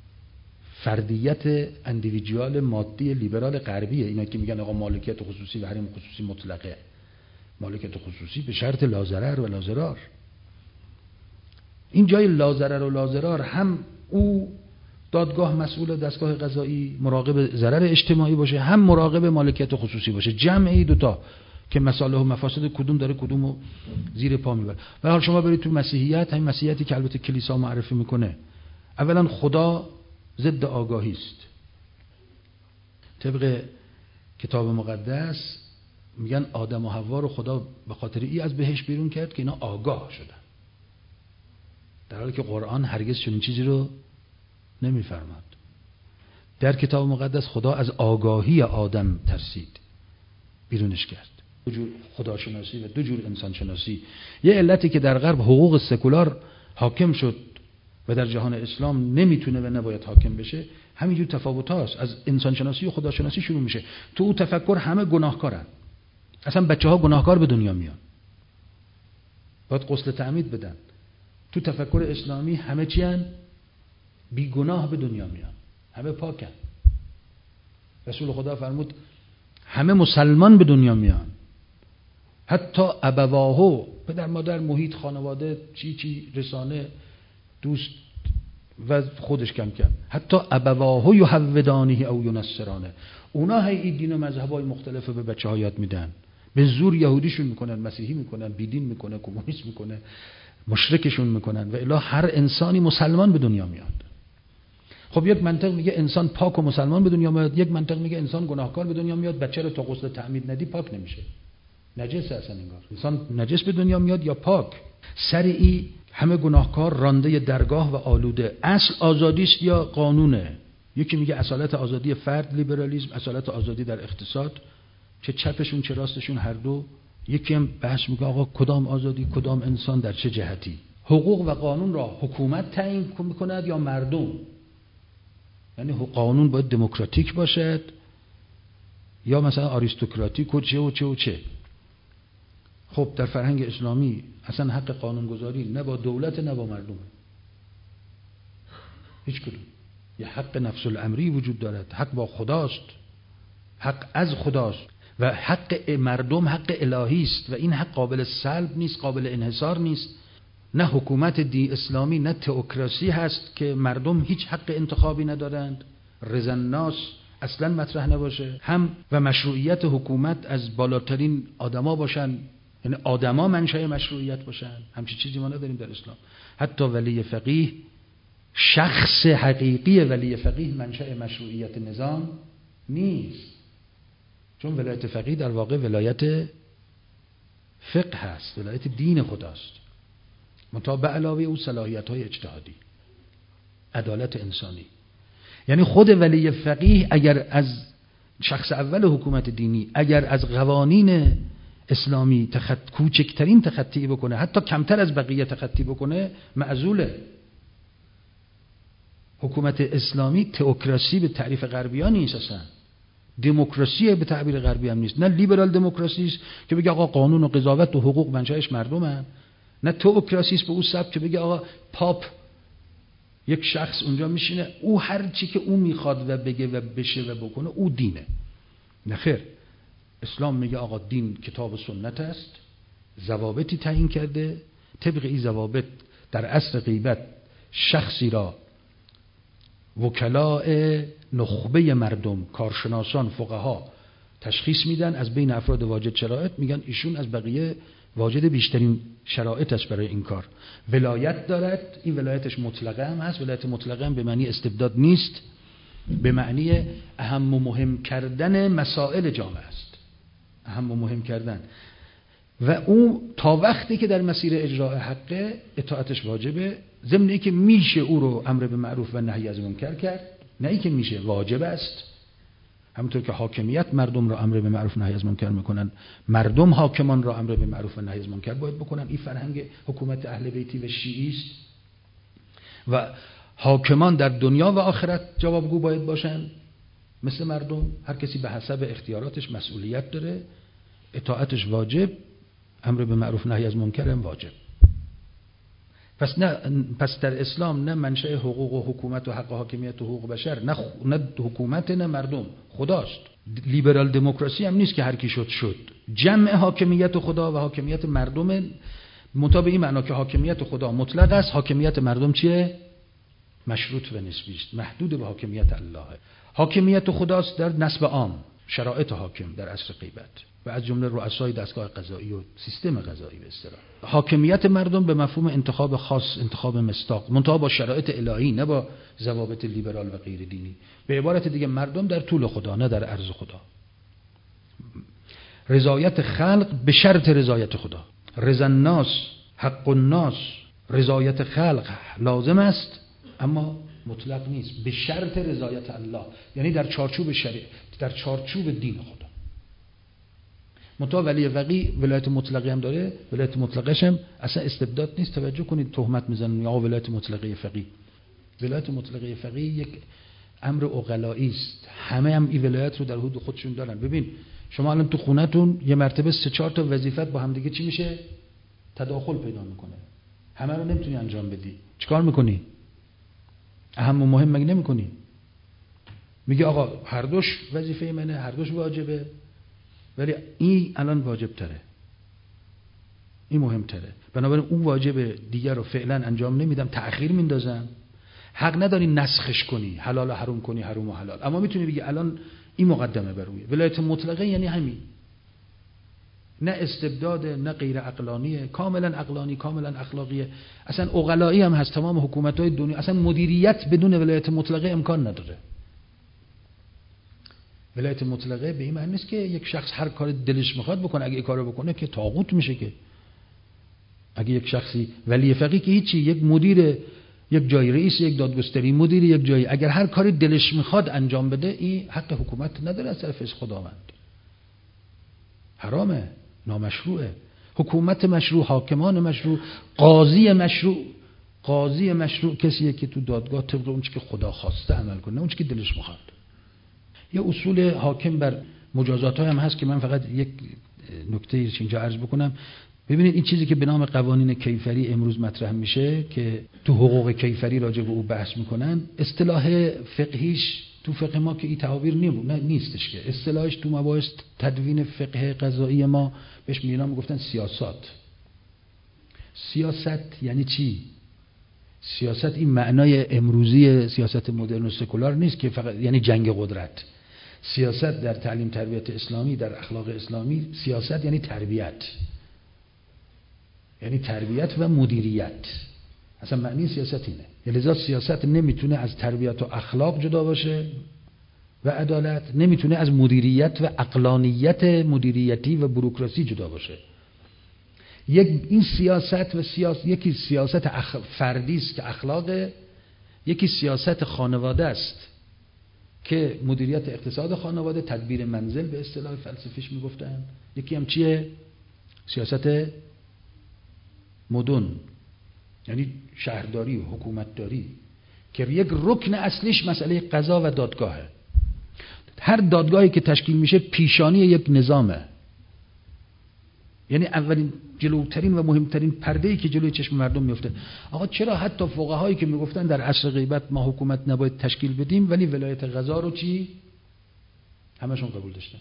فردیت اندیویدوال مادی لیبرال غربیه. اینا که میگن آقا مالکیت خصوصی و حریم خصوصی مطلقه، مالکیت خصوصی به شرط لاضرر و لاضرار. این جای لاضرر و لاضرار، هم او دادگاه مسئول دستگاه قضایی مراقب ضرر اجتماعی باشه، هم مراقب مالکیت خصوصی باشه. جمعی دوتا که مصالح و مفاسد کدوم داره کدومو زیر پا میبره. و حال شما برید تو مسیحیت، همین مسیحیتی که البته کلیسا معرفی میکنه، اولا خدا ضد آگاهی است. طبق کتاب مقدس میگن آدم و حوا رو خدا به خاطر این از بهشت بیرون کرد که اینا آگاه شدن، در حالی که قرآن هرگز چنین چیزی رو نمیفرماد. در کتاب مقدس خدا از آگاهی آدم ترسید، بیرونش کرد. دو جور خداشناسی و دو جور انسانشناسی. یه علتی که در غرب حقوق سکولار حاکم شد و در جهان اسلام نمیتونه و نباید حاکم بشه، همینجور تفاوت هاست. از انسانشناسی و خداشناسی شروع میشه. تو او تفکر همه گناهکارن، اصلا بچه ها گناهکار به دنیا میان، باید غسل تعمید بدن. تو تفکر اسلامی همه چی هن؟ بی گناه به دنیا میان، همه پاکن. رسول خدا فرمود همه مسلمان به دنیا میان، حتی ابواهو، پدر مادر، محیط خانواده، چی رسانه، دوست و خودش کم کم، حتی ابواهو یهودانه او ینصرانه. اونا هی دین و مذهبای مختلف به بچه ها یاد میدن، به زور یهودیشون میکنن، مسیحی میکنن، بیدین میکنن، کمونیست میکنن، مشرکشون میکنن، و الا هر انسانی مسلمان به دنیا میاد. خب یک منطق میگه انسان پاک و مسلمان به دنیا میاد، یک منطق میگه انسان گناهکار به دنیا میاد. بچه رو تا غسل تعمید ندی پاک نمیشه، نجس اصلا انگار. انسان نجس به دنیا میاد یا پاک. سریعی همه گناهکار، رانده درگاه و آلوده. اصل آزادی است یا قانونه؟ یکی میگه اصالت آزادی فرد لیبرالیسم، اصالت آزادی در اقتصاد، چه چپشون چه راستشون هر دو. یکی هم بحث میگه آقا کدام آزادی، کدام انسان در چه جهتی. حقوق و قانون را حکومت تعیین میکند یا مردم؟ یعنی قانون باید دموکراتیک باشد یا مثلا آریستوکراتیک و چه و چه و چه. خب در فرهنگ اسلامی اصلا حق قانونگذاری نه با دولت نه با مردم، هیچ کدوم. یه حق نفس الامری وجود دارد، حق با خداست، حق از خداست، و حق مردم حق الهی است و این حق قابل سلب نیست، قابل انحصار نیست. نه حکومت اسلامی نه تئوکراسی هست که مردم هیچ حق انتخابی ندارند، رضا الناس اصلا مطرح نباشه. هم و مشروعیت حکومت از بالاترین آدما باشن، یعنی آدما منشأ مشروعیت باشن، همچین چیزی ما نداریم در اسلام. حتی ولی فقیه، شخص حقیقی ولی فقیه منشأ مشروعیت نظام نیست، چون ولایت فقیه در واقع ولایت فقه هست، ولایت دین خداست، منتها به علاوه او صلاحیت‌های اجتهادی، عدالت انسانی. یعنی خود ولی فقیه اگر از شخص اول حکومت دینی اگر از قوانین اسلامی کوچکترین تخطی بکنه، حتی کمتر از بقیه تخطی بکنه، معزوله. حکومت اسلامی تئوکراسی به تعریف غربیان نیست، اصلا دموکراسی به تعبیر غربی هم نیست. نه لیبرال دموکراسی است که بگه آقا قانون و قضاوت و حقوق منشأش مردمه، نه تئوکراسی است به اون سبک که بگه آقا پاپ یک شخص اونجا میشینه، او هر چی که او میخواد و بگه و بشه و بکنه او دینه. نه خیر، اسلام میگه آقا دین کتاب و سنت است، ضوابطی تعیین کرده، طبق این ضوابط در عصر غیبت شخصی را وکلاء نخبه مردم، کارشناسان، فقها تشخیص میدن از بین افراد واجد شرایط، میگن ایشون از بقیه واجد بیشترین شرایط است برای این کار. ولایت دارد، این ولایتش مطلقه هم هست. ولایت مطلقه هم به معنی استبداد نیست، به معنی اهم و مهم کردن مسائل جامعه است، اهم و مهم کردن. و او تا وقتی که در مسیر اجراء حقه اطاعتش واجبه، ضمن اینکه میشه او رو امر به معروف و نهی از منکر کرد، نه اینکه میشه، واجب است. همونطور که حاکمیت مردم را امر به معروف و نهی از منکر میکنن، مردم حاکمان را امر به معروف و نهی از منکر باید بکنن. این فرهنگ حکومت اهل بیتی و شیعی است و حاکمان در دنیا و آخرت جوابگو باید باشن مثل مردم. هر کسی به حسب اختیاراتش مسئولیت داره، اطاعتش واجب، امر به معروف نهی از منکر هم واجب. پس در اسلام نه منشأ حقوق و حکومت و حق حاکمیت و حقوق بشر، نه حکومت نه مردم، خداست. لیبرال دموکراسی هم نیست که هر کی شد. جمع حاکمیت خدا و حاکمیت مردم، منتها به این معنا که حاکمیت خدا مطلق است، حاکمیت مردم چیه؟ مشروط و نسبی است، محدود به حاکمیت الله. حاکمیت خداست در نسب عام، شرایط حاکم در عصر غیبت و از جمله رؤسای دستگاه قضایی و سیستم قضایی به اصطلاح. حاکمیت مردم به مفهوم انتخاب خاص، انتخاب مصداق، منتها با شرایط الهی، نه با ضوابط لیبرال و غیر دینی. به عبارت دیگه مردم در طول خدا، نه در عرض خدا. رضایت خلق به شرط رضایت خدا. رضا الناس حق الناس، رضایت خلق لازم است اما مطلق نیست، به شرط رضایت الله، یعنی در چارچوب شریعت، در چارچوب دین خدا. منتها ولی فقیه ولایت مطلقه هم داره، ولایت مطلقش هم اصلا استبداد نیست. توجه کنید تهمت میزنن یا ولایت مطلقه فقیه. ولایت مطلقه فقیه یک امر عقلایی است، همه هم این ولایت رو در حدود خودشون دارن. ببین شما الان تو خونتون یه مرتبه 3-4 تا وظیفت با هم دیگه چی میشه؟ تداخل پیدا میکنه، همه رو نمیتونی انجام بدی. چیکار میکنی؟ اهم و مهم مگه نمیکنی؟ میگه آقا هر دوش وظیفه منه، هر دوش واجبه، ولی این الان واجب تره، این مهم تره، بنابراین اون واجب دیگر رو فعلا انجام نمیدم، تأخیر میندازم. حق نداری نسخش کنی، حلال و حرام کنی، حرام و حلال، اما میتونی بگی الان این مقدمه بر روی. ولایت مطلقه یعنی همین، نه استبداد، نه غیر عقلانیه، کاملا عقلانی، کاملا اخلاقیه. اصلا عقلایی هم هست. تمام حکومت‌های دنیا اصلا مدیریت بدون ولایت مطلقه امکان نداره. ولایت مطلقه به این معنی نیست که یک شخص هر کار دلش میخواد بکنه، اگه این کارو بکنه که طاغوت میشه. که اگه یک شخصی ولی فقیه که هیچی، یک مدیر یک جای، رئیس یک دادگستری، مدیر یک جایی، اگر هر کاری دلش میخواد انجام بده، این حق حکومت نداره از طرف خداوند، حرامه، نامشروعه. حکومت مشروع، حاکمان مشروع، قاضی مشروع. قاضی مشروع کسیه که تو دادگاه طبق اون چیزی که خدا خواسته عمل کنه، اون چیزی که دلش میخواد. یه اصول حاکم بر مجازات هم هست که من فقط یک نکته اینجا عرض بکنم. ببینید این چیزی که به نام قوانین کیفری امروز مطرح میشه که تو حقوق کیفری راجع به او بحث میکنن، اصطلاح فقهیش تو فقه ما که این تعابیر نیستش، که اصطلاحش تو مباحث تدوین فقه قضایی ما بهش میگفتن سیاست. سیاست یعنی چی؟ سیاست این معنای امروزی سیاست مدرن و سکولار نیست که فقط یعنی جنگ قدرت. سیاست در تعلیم تربیت اسلامی، در اخلاق اسلامی، سیاست یعنی تربیت، یعنی تربیت و مدیریت. اصلا معنی سیاست اینه. لذا سیاست نمیتونه از تربیت و اخلاق جدا باشه و عدالت، نمیتونه از مدیریت و عقلانیت مدیریتی و بوروکراسی جدا باشه. این سیاست و یکی سیاست فردی است که اخلاقه، یکی سیاست خانواده است که مدیریت اقتصاد خانواده، تدبیر منزل به اصطلاح فلسفیش میگفتن، یکی هم چیه؟ سیاست مدن، یعنی شهرداری و حکومتداری، که یک رکن اصلیش مسئله قضا و دادگاهه. هر دادگاهی که تشکیل میشه پیشانی یک نظامه، یعنی اولین جلوترین و مهمترین پرده‌ای که جلوی چشم مردم میفته. آقا چرا حتی فقهایی که میگفتن در عصر غیبت ما حکومت نباید تشکیل بدیم، ولی ولایت قضا رو چی؟ همشون قبول داشتن.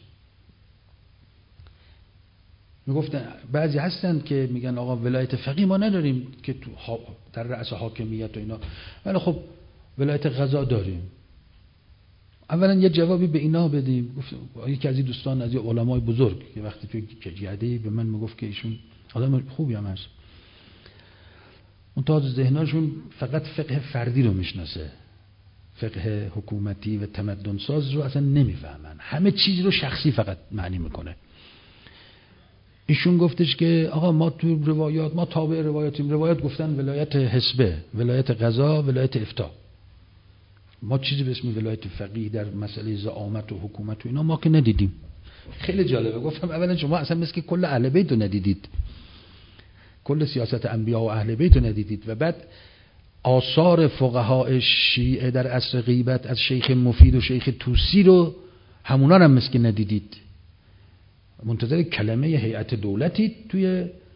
میگفتن بعضی هستن که میگن آقا ولایت فقیه ما نداریم که تو در رأس حاکمیت و اینا، ولی خب ولایت قضا داریم. اولا یه جوابی به اینا بدیم. گفت یکی از این دوستان از علمای بزرگ که وقتی توی جعده به من میگفت که ایشون آدم خوبی هم هست، اون تا ذهنشون فقط فقه فردی رو میشناسه، فقه حکومتی و تمدن ساز رو اصلا نمیفهمن، همه چیز رو شخصی فقط معنی میکنه. ایشون گفتش که آقا ما تو روایات، ما تابع روایاتیم. روایات گفتن ولایت حسبه، ولایت قضا، ولایت افتاء. ما چیزی به اسم ولایت فقیه در مسئله زعامت و حکومت و اینا ما که ندیدیم. خیلی جالبه. گفتم اولا شما اصلا مثل که کل اهل بیت رو ندیدید، کل سیاست انبیا و اهل بیت رو ندیدید، و بعد آثار فقهای شیعه در عصر غیبت از شیخ مفید و شیخ توسی رو همونا هم مثل که ندیدید. منتظر کلمه هیئت دولتی توی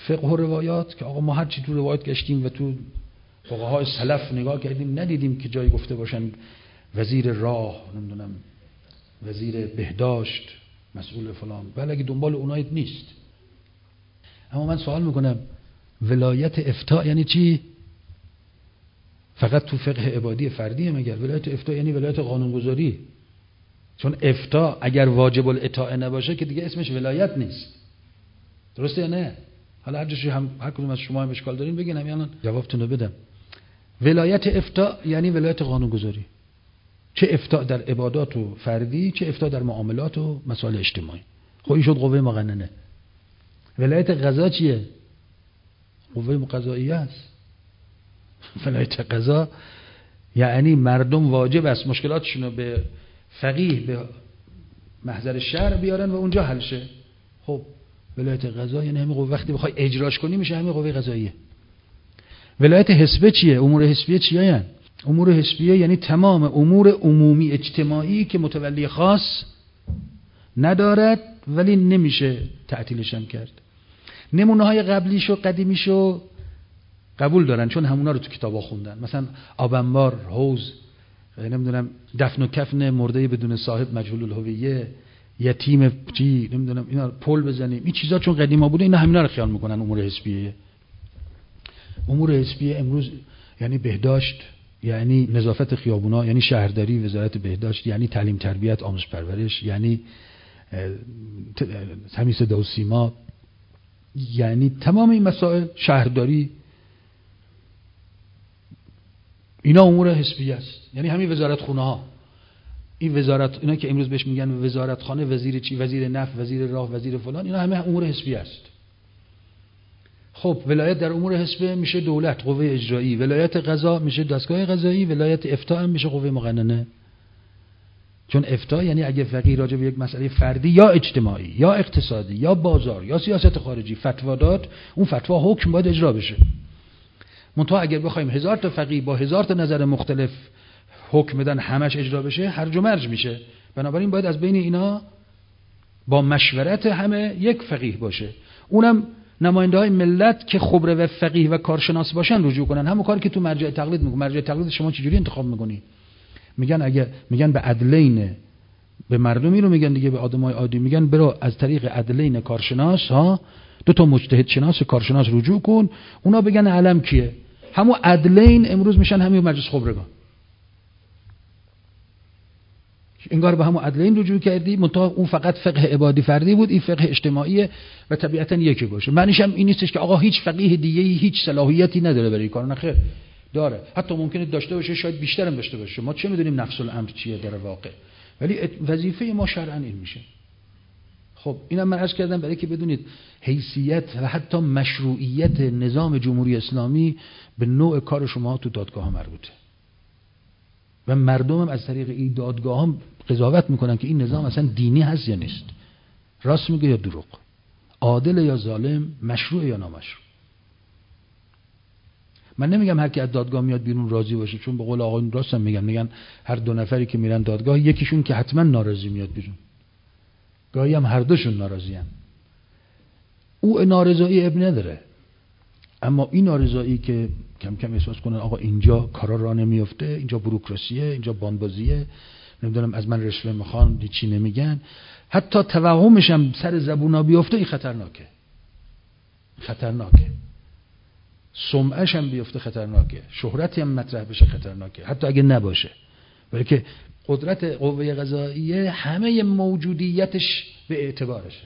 فقه و روایات که آقا ما هر چی تو روایات گشتیم و تو فقهای سلف نگاه کردیم ندیدیم که جایی گفته باشن وزیر راه، نمیدونم وزیر بهداشت، مسئول فلان، ولی اگه دنبال اونایت نیست. اما من سوال میکنم ولایت افتاء یعنی چی؟ فقط تو فقه عبادی فردیه مگر؟ ولایت افتاء یعنی ولایت قانونگذاری. چون افتاء اگر واجب الاطاعه نباشه که دیگه اسمش ولایت نیست. درسته یا نه؟ حالا هر کدوم از شما هم اشکال دارین بگین، همین الان جوابتون رو بدم. ولایت افتاء یعنی ولایت قانونگذاری، چه افتاء در عبادات و فردی، چه افتاء در معاملات و مسائل اجتماعی. خب این شد قوه مقننه. ولایت قضا چیه؟ قوه قضاییه است. ولایت قضا یعنی مردم واجب است مشکلاتشون رو به فقیه، به محضر شرع بیارن و اونجا حل شه. خب ولایت قضا یعنی همین قوه، وقتی بخوای اجراش کنی میشه همین قوه قضاییه. ولایت حسبه چیه؟ امور حسبیه چیه؟ یعنی امور حسبیه یعنی تمام امور عمومی اجتماعی که متولی خاص ندارد ولی نمیشه تعطیلش هم کرد. نمونه های قبلیشو قدیمیشو قبول دارن چون همونا رو تو کتابا خوندن، مثلا آب انبار، حوض، نمیدونم دفن و کفن مرده بدون صاحب مجهول الهویه، یتیم چی نمیدونم اینا پل بزنیم، این چیزا چون قدیما بوده اینا همینا رو خیال میکنن امور حسبیه. امور حسبیه امروز یعنی بهداشت، یعنی نظافت خیابونا، یعنی شهرداری، وزارت بهداشت، یعنی تعلیم تربیت آموزش پرورش، یعنی تمیز صدا و سیما، یعنی تمام این مسائل، شهرداری، اینا امور حسبیه است. یعنی همین وزارت خونه ها، این وزارت، اینا که امروز بهش میگن وزارت خانه، وزیر چی، وزیر نفت، وزیر راه، وزیر فلان، اینا همه امور حسبیه است. خب ولایت در امور حسبه میشه دولت، قوه اجرایی. ولایت قضا میشه دستگاه قضایی. ولایت افتاء میشه قوه مقننه. چون افتاء یعنی اگه فقیه راجع به یک مسئله فردی یا اجتماعی یا اقتصادی یا بازار یا سیاست خارجی فتوا داد، اون فتوا حکم باید اجرا بشه. منتها اگر بخوایم 1000 تا فقیه با 1000 تا نظر مختلف حکم بدن همش اجرا بشه، هرج و مرج میشه. بنابراین باید از بین اینا با مشورت همه یک فقیه باشه، اونم نماینده های ملت که خبره و فقیه و کارشناس باشن رجوع کنن. همون کاری که تو مرجع تقلید میگن. مرجع تقلید شما چجوری انتخاب میکنی؟ میگن به عدلین، به مردمی رو میگن دیگه، به آدمای عادی میگن برو از طریق عدلین کارشناس ها، 2 تا مجتهد شناس کارشناس رجوع کن، اونا بگن علم کیه. همون عدلین امروز میشن همین مجلس خبرگان. انگار به همون عدلین رجوع کردی، منتها اون فقط فقه عبادی فردی بود، این فقه اجتماعی و طبیعتا یکی باشه. معنیش هم این نیستش که آقا هیچ فقیه دیگه هیچ صلاحیتی نداره برای کار، نه خیر، داره، حتی ممکنه داشته باشه، شاید بیشتر هم داشته باشه، ما چه میدونیم نفس الامر چیه در واقع، ولی وظیفه ما شرعاً این میشه. خب اینم من عرض کردم برای که بدونید حیثیت و حتی مشروعیت نظام جمهوری اسلامی به نوع کار شما تو دادگاه ها مربوطه و مردم هم از طریق این دادگاه ها قضاوت میکنن که این نظام اصلا دینی هست یا نیست، راست میگه یا دروغ، عادل یا ظالم، مشروع یا نامشروع. من نمیگم هر کی از دادگاه میاد بیرون راضی باشه، چون به قول آقایون راستم میگن هر 2 نفری که میرن دادگاه یکیشون که حتما ناراضی میاد بیرون، گاهی هم هر دوشون ناراضی ان. او نارضایی اب نداره، اما این نارضایی که کم کم احساس کنن آقا اینجا کارا راه نمیفته، اینجا بوروکراسیه، اینجا باندبازیه، نمیدونم از من رشوه میخوان، چی نمیگن، حتی توهمش هم سر زبونا بیفته، این خطرناکه. سمعش هم بیفته خطرناکه، شهرتی هم مطرح بشه خطرناکه، حتی اگه نباشه، ولی که قدرت قوه قضاییه همه موجودیتش به اعتبارشه،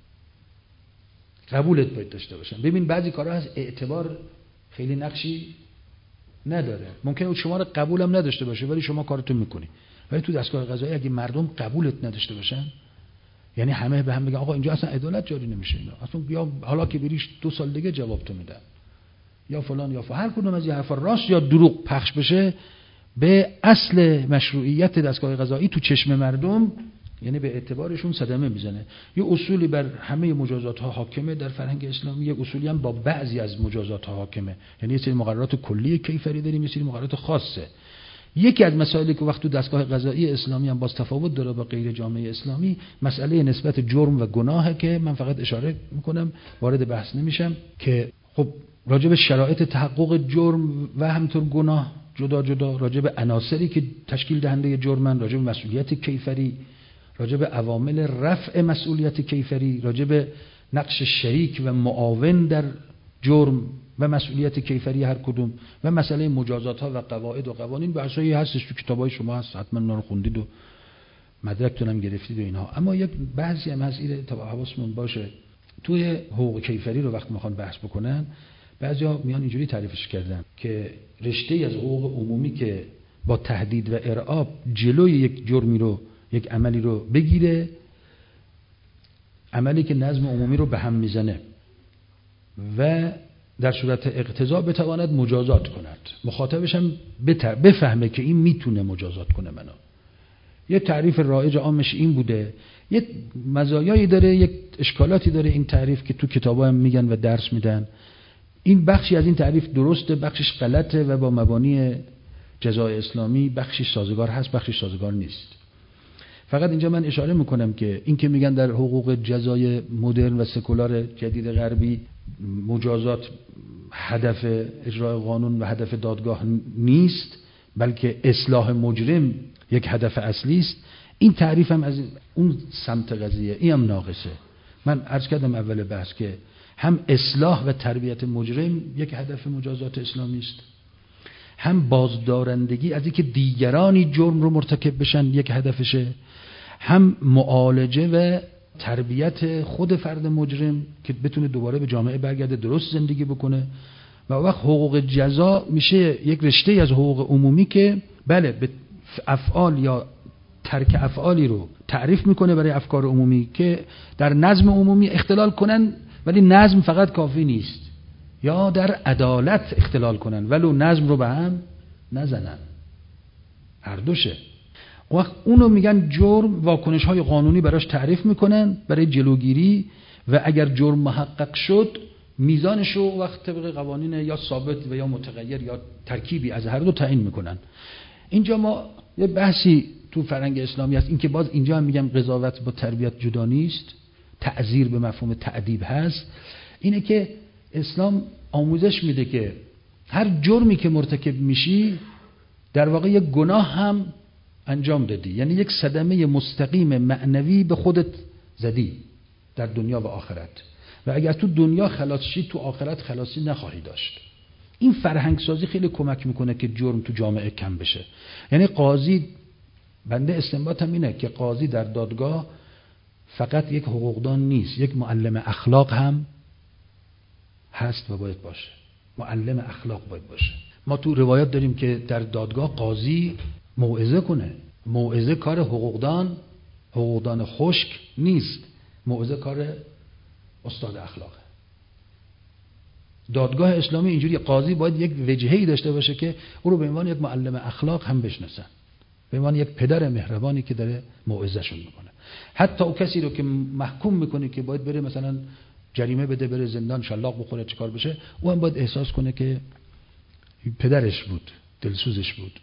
قبولت باید داشته باشن. ببین بعضی کارها از اعتبار خیلی نقشی نداره، ممکنه شما رو قبول هم نداشته باشه ولی شما کارتون میکنی، ولی تو دستگاه قضایی اگه مردم قبولت نداشته باشن، یعنی همه به هم بگن آقا اینجا اصلا عدالت جاری نمیشه، اینا اصلا یا حالا که بریش 2 سال دیگه جواب تو میدن یا فلان یا هر کدوم از این حرفا راست یا دروغ پخش بشه، به اصل مشروعیت دستگاه قضایی تو چشم مردم، یعنی به اعتبارشون صدمه میزنه. یه اصولی بر همه مجازات ها حاکمه در فرهنگ اسلامی، یه اصولی هم با بعضی از مجازات ها حاکمه، یعنی یه سری مقررات کلی کیفری داریم، یه سری مقررات خاصه. یکی از مسائلی که وقت تو دستگاه قضایی اسلامی هم باز تفاوت داره با غیر جامعه اسلامی، مسئله نسبت جرم و گناهه که من فقط اشاره میکنم، وارد بحث نمیشم، که خب راجع به شرایط تحقق جرم و همطور گناه جدا جدا، راجع به عناصری که تشکیل دهنده جرمن، راجع به مسئولیت کیفری، راجع به عوامل رفع مسئولیت کیفری، راجع به نقش شریک و معاون در جرم و مسئولیت کیفری هر کدوم، و مسئله مجازات ها و قواعد و قوانین بحثایی هستش تو کتابای شما هست، حتما اونا رو خوندید و مدرکتون هم گرفتید و اینها. اما یک بعضی هم هست اینه تا حواسمون باشه، توی حقوق کیفری رو وقت میخوان بحث بکنن بعضیا میان اینجوری تعریفش کردن که رشته از حقوق عمومی که با تهدید و ارعاب جلوی یک جرمی رو، یک عملی رو بگیره، عملی که نظم عمومی رو به هم میزنه و در صورت اقتضا بتواند مجازات کند، مخاطبش هم بفهمه که این میتونه مجازات کنه منو. یه تعریف رایج عامش این بوده. یه مزایایی داره، یک اشکالاتی داره این تعریف که تو کتابا هم میگن و درس میدن. این بخشی از این تعریف درسته، بخشش غلطه و با مبانی جزای اسلامی بخشش سازگار هست، بخشش سازگار نیست. فقط اینجا من اشاره میکنم که این که میگن در حقوق جزای مدرن و سکولار جدید غربی مجازات هدف اجرای قانون و هدف دادگاه نیست، بلکه اصلاح مجرم یک هدف اصلی است، این تعریف هم از اون سمت قضیه، این هم ناقصه. من عرض کردم اول بحث که هم اصلاح و تربیت مجرم یک هدف مجازات اسلامی است، هم بازدارندگی از اینکه دیگرانی جرم رو مرتکب بشن یک هدفشه، هم معالجه و تربیت خود فرد مجرم که بتونه دوباره به جامعه برگرده، درست زندگی بکنه. و وقت حقوق جزا میشه یک رشته از حقوق عمومی که بله به افعال یا ترک افعالی رو تعریف میکنه برای افکار عمومی که در نظم عمومی اختلال کنن، ولی نظم فقط کافی نیست، یا در عدالت اختلال کنن ولو نظم رو به هم نزنن، هر دوشه. وقت اونو میگن جرم، واکنش های قانونی براش تعریف میکنن برای جلوگیری، و اگر جرم محقق شد میزانش رو وقت طبق قوانین یا ثابت و یا متغیر یا ترکیبی از هر دو تعیین میکنن. اینجا ما یه بحثی تو فرهنگ اسلامی هست، این که باز اینجا هم میگم قضاوت با تربیت جدا نیست، تعزیر به مفهوم تأدیب هست، اینه که اسلام آموزش میده که هر جرمی که مرتکب میشی در واقع یک گناه هم انجام دادی، یعنی یک صدمه مستقیم معنوی به خودت زدی در دنیا و آخرت، و اگر تو دنیا خلاص شی تو آخرت خلاصی نخواهی داشت. این فرهنگ سازی خیلی کمک میکنه که جرم تو جامعه کم بشه. یعنی قاضی، بنده استنباطم اینه که قاضی در دادگاه فقط یک حقوقدان نیست، یک معلم اخلاق هم هست و باید باشه. معلم اخلاق باید باشه. ما تو روایات داریم که در دادگاه قاضی موعظه کنه. موعظه کار حقوقدان خشک نیست، موعظه کار استاد اخلاقه. دادگاه اسلامی اینجوری، قاضی باید یک وجهه‌ای داشته باشه که او رو به عنوان یک معلم اخلاق هم بشناسن، به عنوان یک پدر مهربانی که داره موعظه‌شون میکنه. حتی او کسی رو که محکوم میکنه که باید بره مثلا جریمه بده، بره زندان، شلاق بخوره، چیکار بشه، او هم باید احساس کنه که پدرش بود، دلسوزش بود.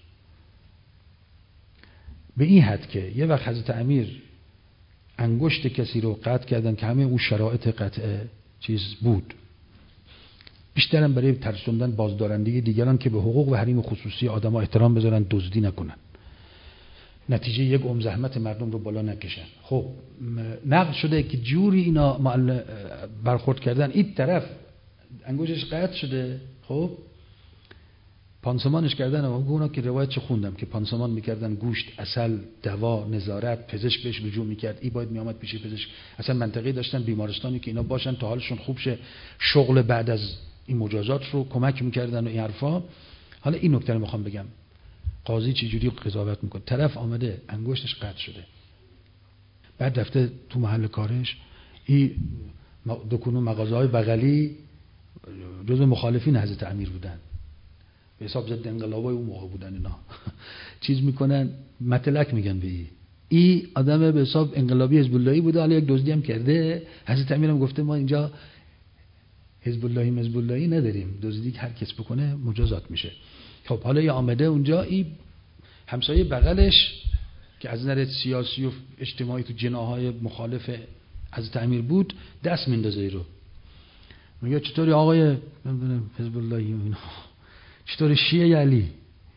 به این حد که یه وقت حضرت امیر انگشت کسی رو قطع کردن که همه اون شرایط قطع چیز بود، بیشترم برای ترسوندن بازدارندگی دیگران که به حقوق و حریم خصوصی آدم‌ها احترام بذارن، دزدی نکنن، نتیجه یک زحمت مردم رو بالا نکشن. خب نقل شده که جوری اینا برخورد کردن، این طرف انگشتش قطع شده، خب پانسمانش کردن. و اونا که روایتش خوندم که پانسمان میکردن، گوشت، عسل، دوا، نظارت، پزشک بهش رجوع میکرد، این باید میامد پیش پزشک، اصلا منطقی داشتن بیمارستانی که اینا باشن تا حالشون خوب شه، شغل بعد از این مجازات رو کمک میکردن و این حرفا. حالا این نکته رو میخوام بگم، قاضی چه جوری قضاوت میکنه. طرف آمده انگشتش قطع شده، بعد رفته تو محل کارش، این دکونو مغازه‌های بغلی جزو مخالفین حضرت امیر بودن، به حساب ضد انقلابای اون موقع بودن، اینا چیز میکنن، مطلق میگن به این آدم به حساب انقلابی حزب اللهی بوده، حالا یک دزدی هم کرده. حضرت امیر هم گفته ما اینجا حزب اللهی نداریم، دزدی هر کس بکنه مجازات میشه. خب حالا یه آمده اونجا، این همسایه بغلش که از نظر سیاسی و اجتماعی تو جناحهای مخالف حضرت امیر بود دست میندازه ای رو، میگه چطوری آقای نمیدونم حزب اللهی و اینا، چطوری شیعه علی،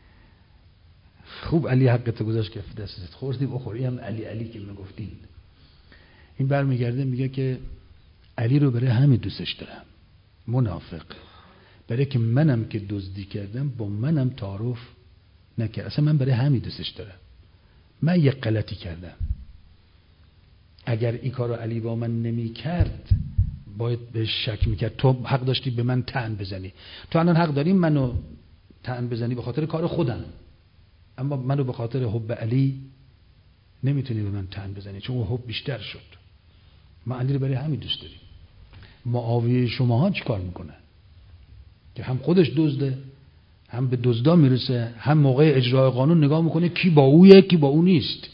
خوب علی حقت گذاشت کف دستت، خوردی بخوری هم علی علی که میگفتین. این برمیگرده میگه که علی رو برای همین دوستش دارم، منافق، برای که منم که دزدی کردم با منم تعارف نکرد، اصلا من برای همین دوستش دارم. من یک غلطی کردم، اگر این کارو علی با من نمی کرد باید بهش شک میکرد، تو حق داشتی به من طعن بزنی، تو الان حق داری منو طعن بزنی به خاطر کار خودم، اما منو به خاطر حب علی نمیتونی به من طعن بزنی، چون اون حب بیشتر شد. ما علی رو برای همین دوست داریم. معاویه شماها چی کار میکنه که هم خودش دزده، هم به دزدا میرسه، هم موقع اجرای قانون نگاه میکنه کی با اویه کی با او نیست.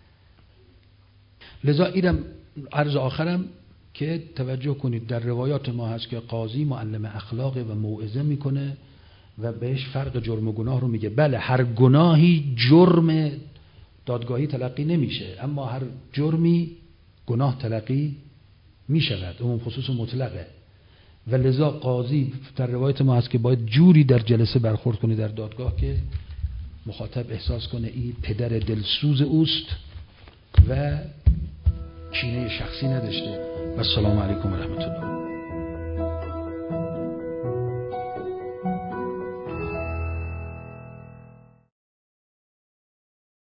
لذا اینم عرض آخرم که توجه کنید در روایات ما هست که قاضی معلم اخلاق و موعظه میکنه و بهش فرق جرم و گناه رو میگه. بله هر گناهی جرم دادگاهی تلقی نمیشه، اما هر جرمی گناه تلقی میشود، عموم خصوص مطلقه. و لذا قاضی در روایت ما هست که باید جوری در جلسه برخورد کنه در دادگاه که مخاطب احساس کنه این پدر دلسوز اوست و کینه شخصی نداشته. و السلام علیکم و رحمت الله.